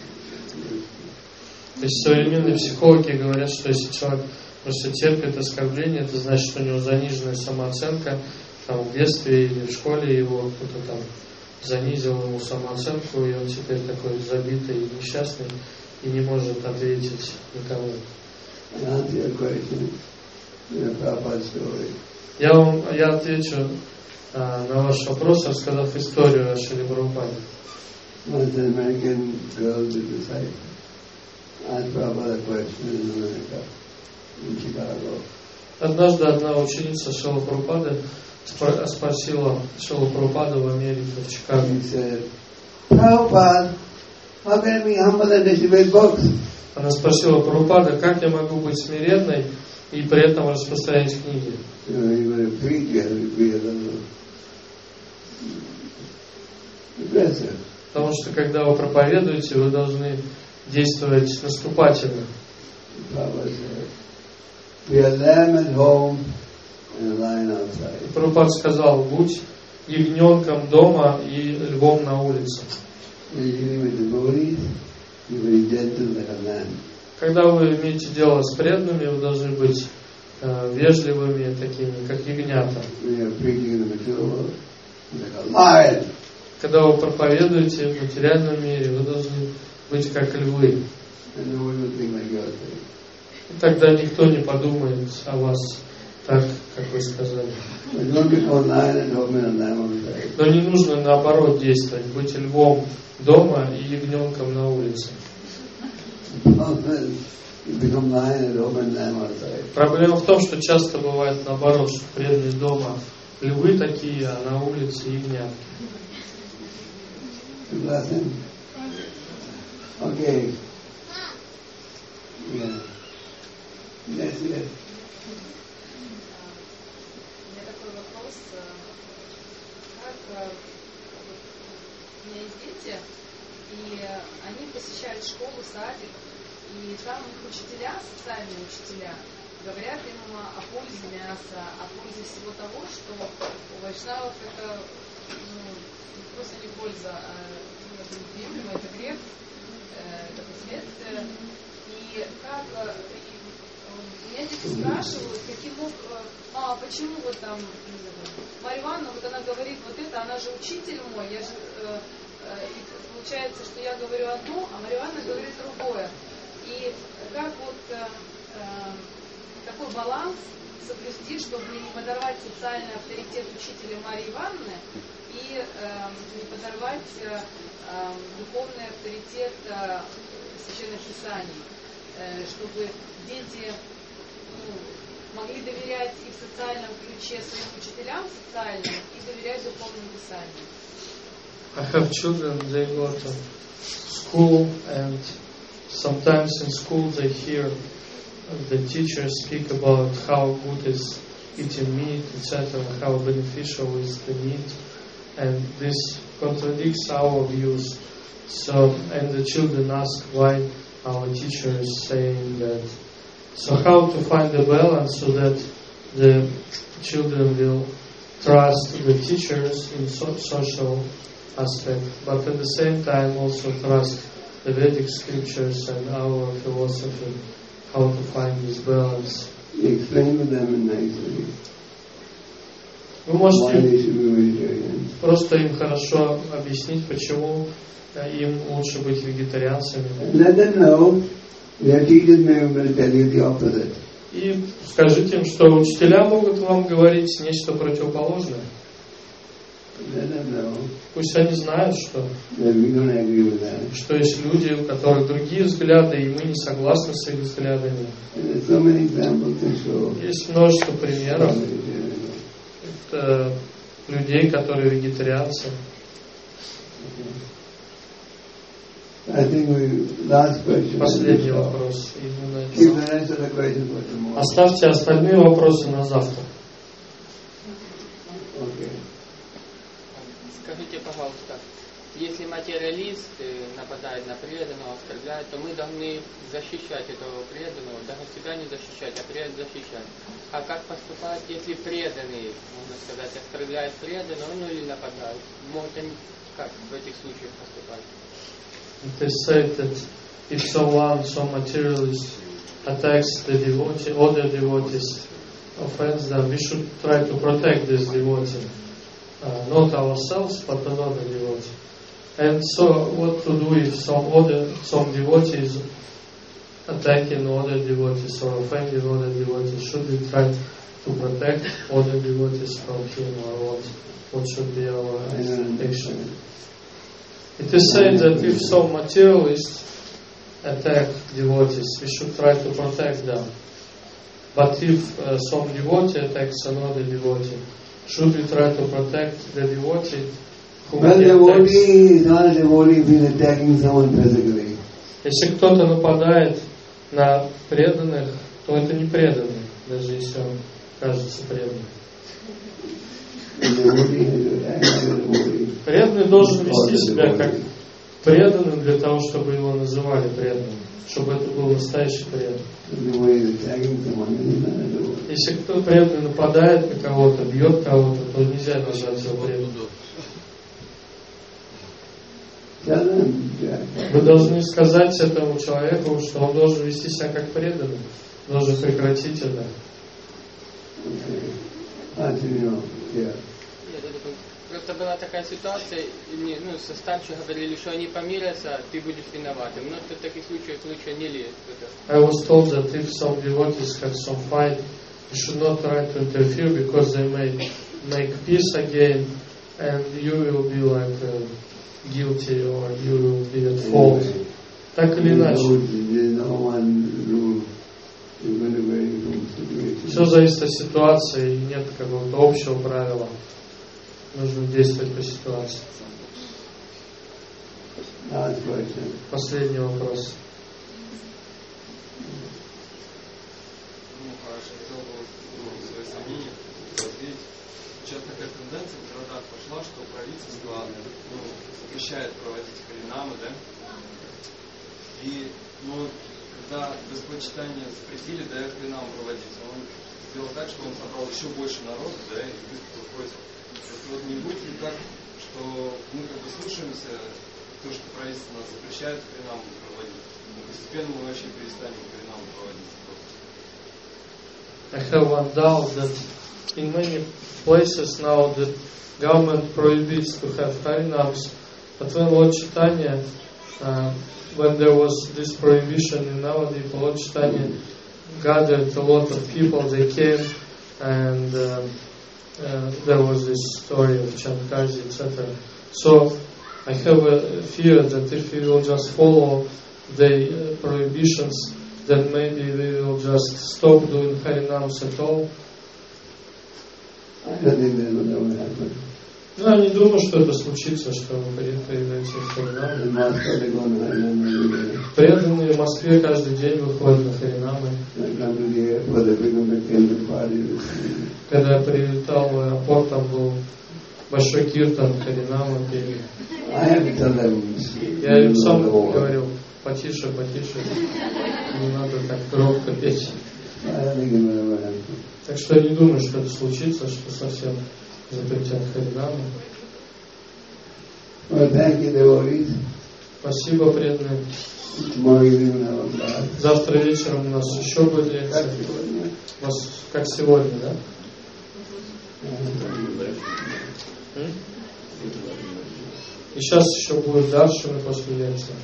То есть современные психологи говорят, что если человек просто терпит оскорбление, это значит, что у него заниженная самооценка, там в детстве или в школе его кто-то там занизил ему самооценку, и он теперь такой забитый и несчастный, и не может ответить никому. Я вам я отвечу а, на ваш вопрос, рассказав историю о Шриле Прабхупаде. Однажды одна ученица Шрилы Прабхупады спросила Шрилу Прабхупаду в Америке, в Чикаго. Она спросила Прабхупада, как я могу быть смиренной и при этом распространять книги. Потому что когда вы проповедуете, вы должны действовать наступательно. Прабхупада сказал, будь ягненком дома и львом на улице. Когда вы имеете дело с преданными, вы должны быть э, вежливыми, такими, как ягнята. Когда вы проповедуете в материальном мире, вы должны быть как львы. И тогда никто не подумает о вас так, как вы сказали. Но не нужно наоборот действовать, быть львом дома и ягненком на улице. Проблема в том, что часто бывает наоборот, что преданные дома львы такие, а на улице ягнятки. Okay. Yeah. Yes, yes. У меня такой вопрос. Как у меня есть дети, и они посещают школу, садик, и там их учителя, социальные учителя, говорят им о пользе мяса, о пользе всего того, что у вайшнавов это ну, просто не польза, а ну, это неприемлемо, это грех, это последствия. И как и, меня дети спрашивают, каким образом, а почему вот там Марья Ивановна, вот она говорит вот это, она же учитель мой, я же, э, э, и получается, что я говорю одно, а Марья Ивановна говорит другое. И как вот э, э, такой баланс соблюсти, чтобы не подорвать социальный авторитет учителя Марии Ивановны и э, не подорвать э, э, духовный авторитет э, священных писаний, э, чтобы дети ну, могли доверять и в социальном ключе своим учителям социальным, и доверять духовным писаниям. I have children, they go to school, and sometimes in school they hear the teachers speak about how good is eating meat, et cetera, how beneficial is the meat, and this contradicts our views. So, and the children ask why our teacher is saying that. So, how to find the balance so that the children will trust the teachers in so- social aspect, but at the same time also trust the Vedic scriptures and our philosophy, how to find this balance. Explain to them nicely. Вы можете просто им хорошо объяснить, почему им лучше быть вегетарианцами. Let them know their teachers may will tell you the opposite. И скажите им, что учителя могут вам говорить нечто противоположное. Пусть они знают, что, что есть люди, у которых другие взгляды, и мы не согласны с их взглядами. Есть множество примеров это людей, которые вегетарианцы. Последний вопрос. Оставьте остальные вопросы на завтра. Скажите, пожалуйста, если материалист нападает на преданного, оскорбляет, то мы должны защищать этого преданного, даже себя не защищать, а преданного защищать. А как поступать, если преданный, можно сказать, оскорбляет преданного, ну или нападает? Может они как в этих случаях поступать? They say that if someone, some materialist attacks the devotee, other devotees, offends them, we should try to protect this devotee. Uh, not ourselves, but another devotee. And so, what to do if some other, some devotee is attacking other devotees or offending other devotees? Should we try to protect other devotees from him, or what? What should be our action? It is said that if some materialists attack devotees, we should try to protect them. But if uh, some devotee attacks another devotee, should we try to protect the devotee who well, the devotee is not a devotee if he is attacking someone physically. Если кто-то нападает на преданных, то это не преданный, даже если он кажется преданным. Преданный должен вести себя как преданным для того, чтобы его называли преданным, чтобы это был настоящий преданный. Если кто преданный нападает на кого-то, бьет кого-то, то нельзя назвать его преданным. Вы должны сказать этому человеку, что он должен вести себя как преданный, должен прекратить это. Просто была такая ситуация, ну, со старшими говорили, что они помирятся, ты будешь виноватым. Но в таких случаях лучше не лезть. I was told that if some devotees have some fight, you should not try to interfere because they may make peace again, and you will be like uh, guilty or you will be at fault. Так или иначе. Все зависит от ситуации, нет какого-то общего правила. Нужно действовать по ситуации. Последний вопрос. Ну, хорошо, хотел бы ну, свои сомнения развить. Сейчас такая тенденция в городах пошла, что правительство ну, запрещает проводить харинамы, да? И, ну, когда безпочитание запретили, да, харинам проводить, он сделал так, что он собрал еще больше народу, да, и выступил против. Вот не будет ли так, что мы как бы слушаемся то, что правительство нас запрещает харинаму проводить, но постепенно мы вообще перестанем харинаму проводить. I have one doubt that in many places now the government prohibits to have harinams, but when Lord Chaitanya uh, when there was this prohibition in Navadip, Lord Chaitanya gathered a lot of people. They came, and uh, uh, there was this story of Chankazi, et cetera. So I have a fear that if we will just follow the uh, prohibitions, then maybe we will just stop doing Harinams at all. I don't think that will happen. Ну, я не думаю, что это случится, что вы появляетесь в Харинамы. Преданные в Москве каждый день выходят на Харинамы. Когда я прилетал в аэропорт, там был большой киртан Харинамы пели. Я им сам говорил, потише, потише, не надо так громко петь. Так что я не думаю, что это случится, что совсем запретят Харинамы. Спасибо, преданные. Завтра вечером у нас еще будет лекция. У вас как сегодня, да? И сейчас еще будет даршаны после лекции.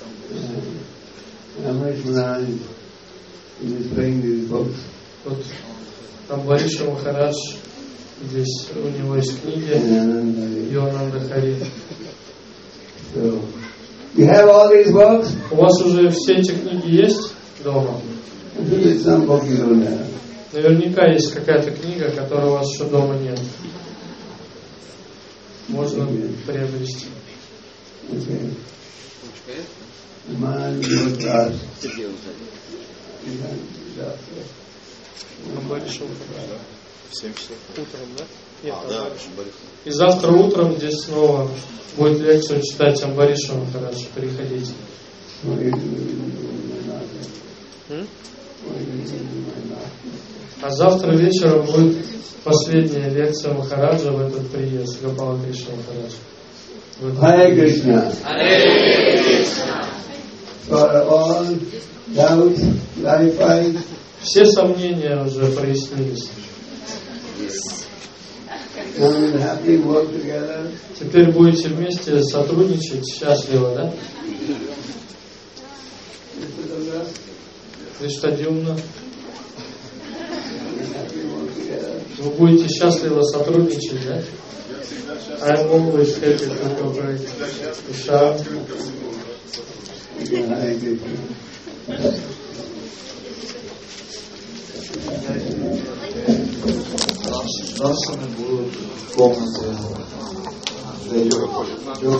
Вот Амбариша Махарадж, здесь у него есть книги Йоананда Хари. You have all these books? У вас уже все эти книги есть дома? Наверняка есть какая-то книга, которой у вас еще дома нет. Можно приобрести. Амбариша Махарадж. В семь часов. Утром, да? Нет, а, да, и завтра утром здесь снова будет лекцию читать Амбариша Махарадж. Приходите. М? А завтра вечером будет последняя лекция Махараджа в этот приезд, Гопала Кришна Махарадж. Харе Кришна. For all doubts clarified. Все сомнения уже прояснились. Теперь будете вместе сотрудничать счастливо, да? Криштадюмна. Вы будете счастливо сотрудничать, да? I'm always happy to cooperate. Иша. Даршаны будут в комнате.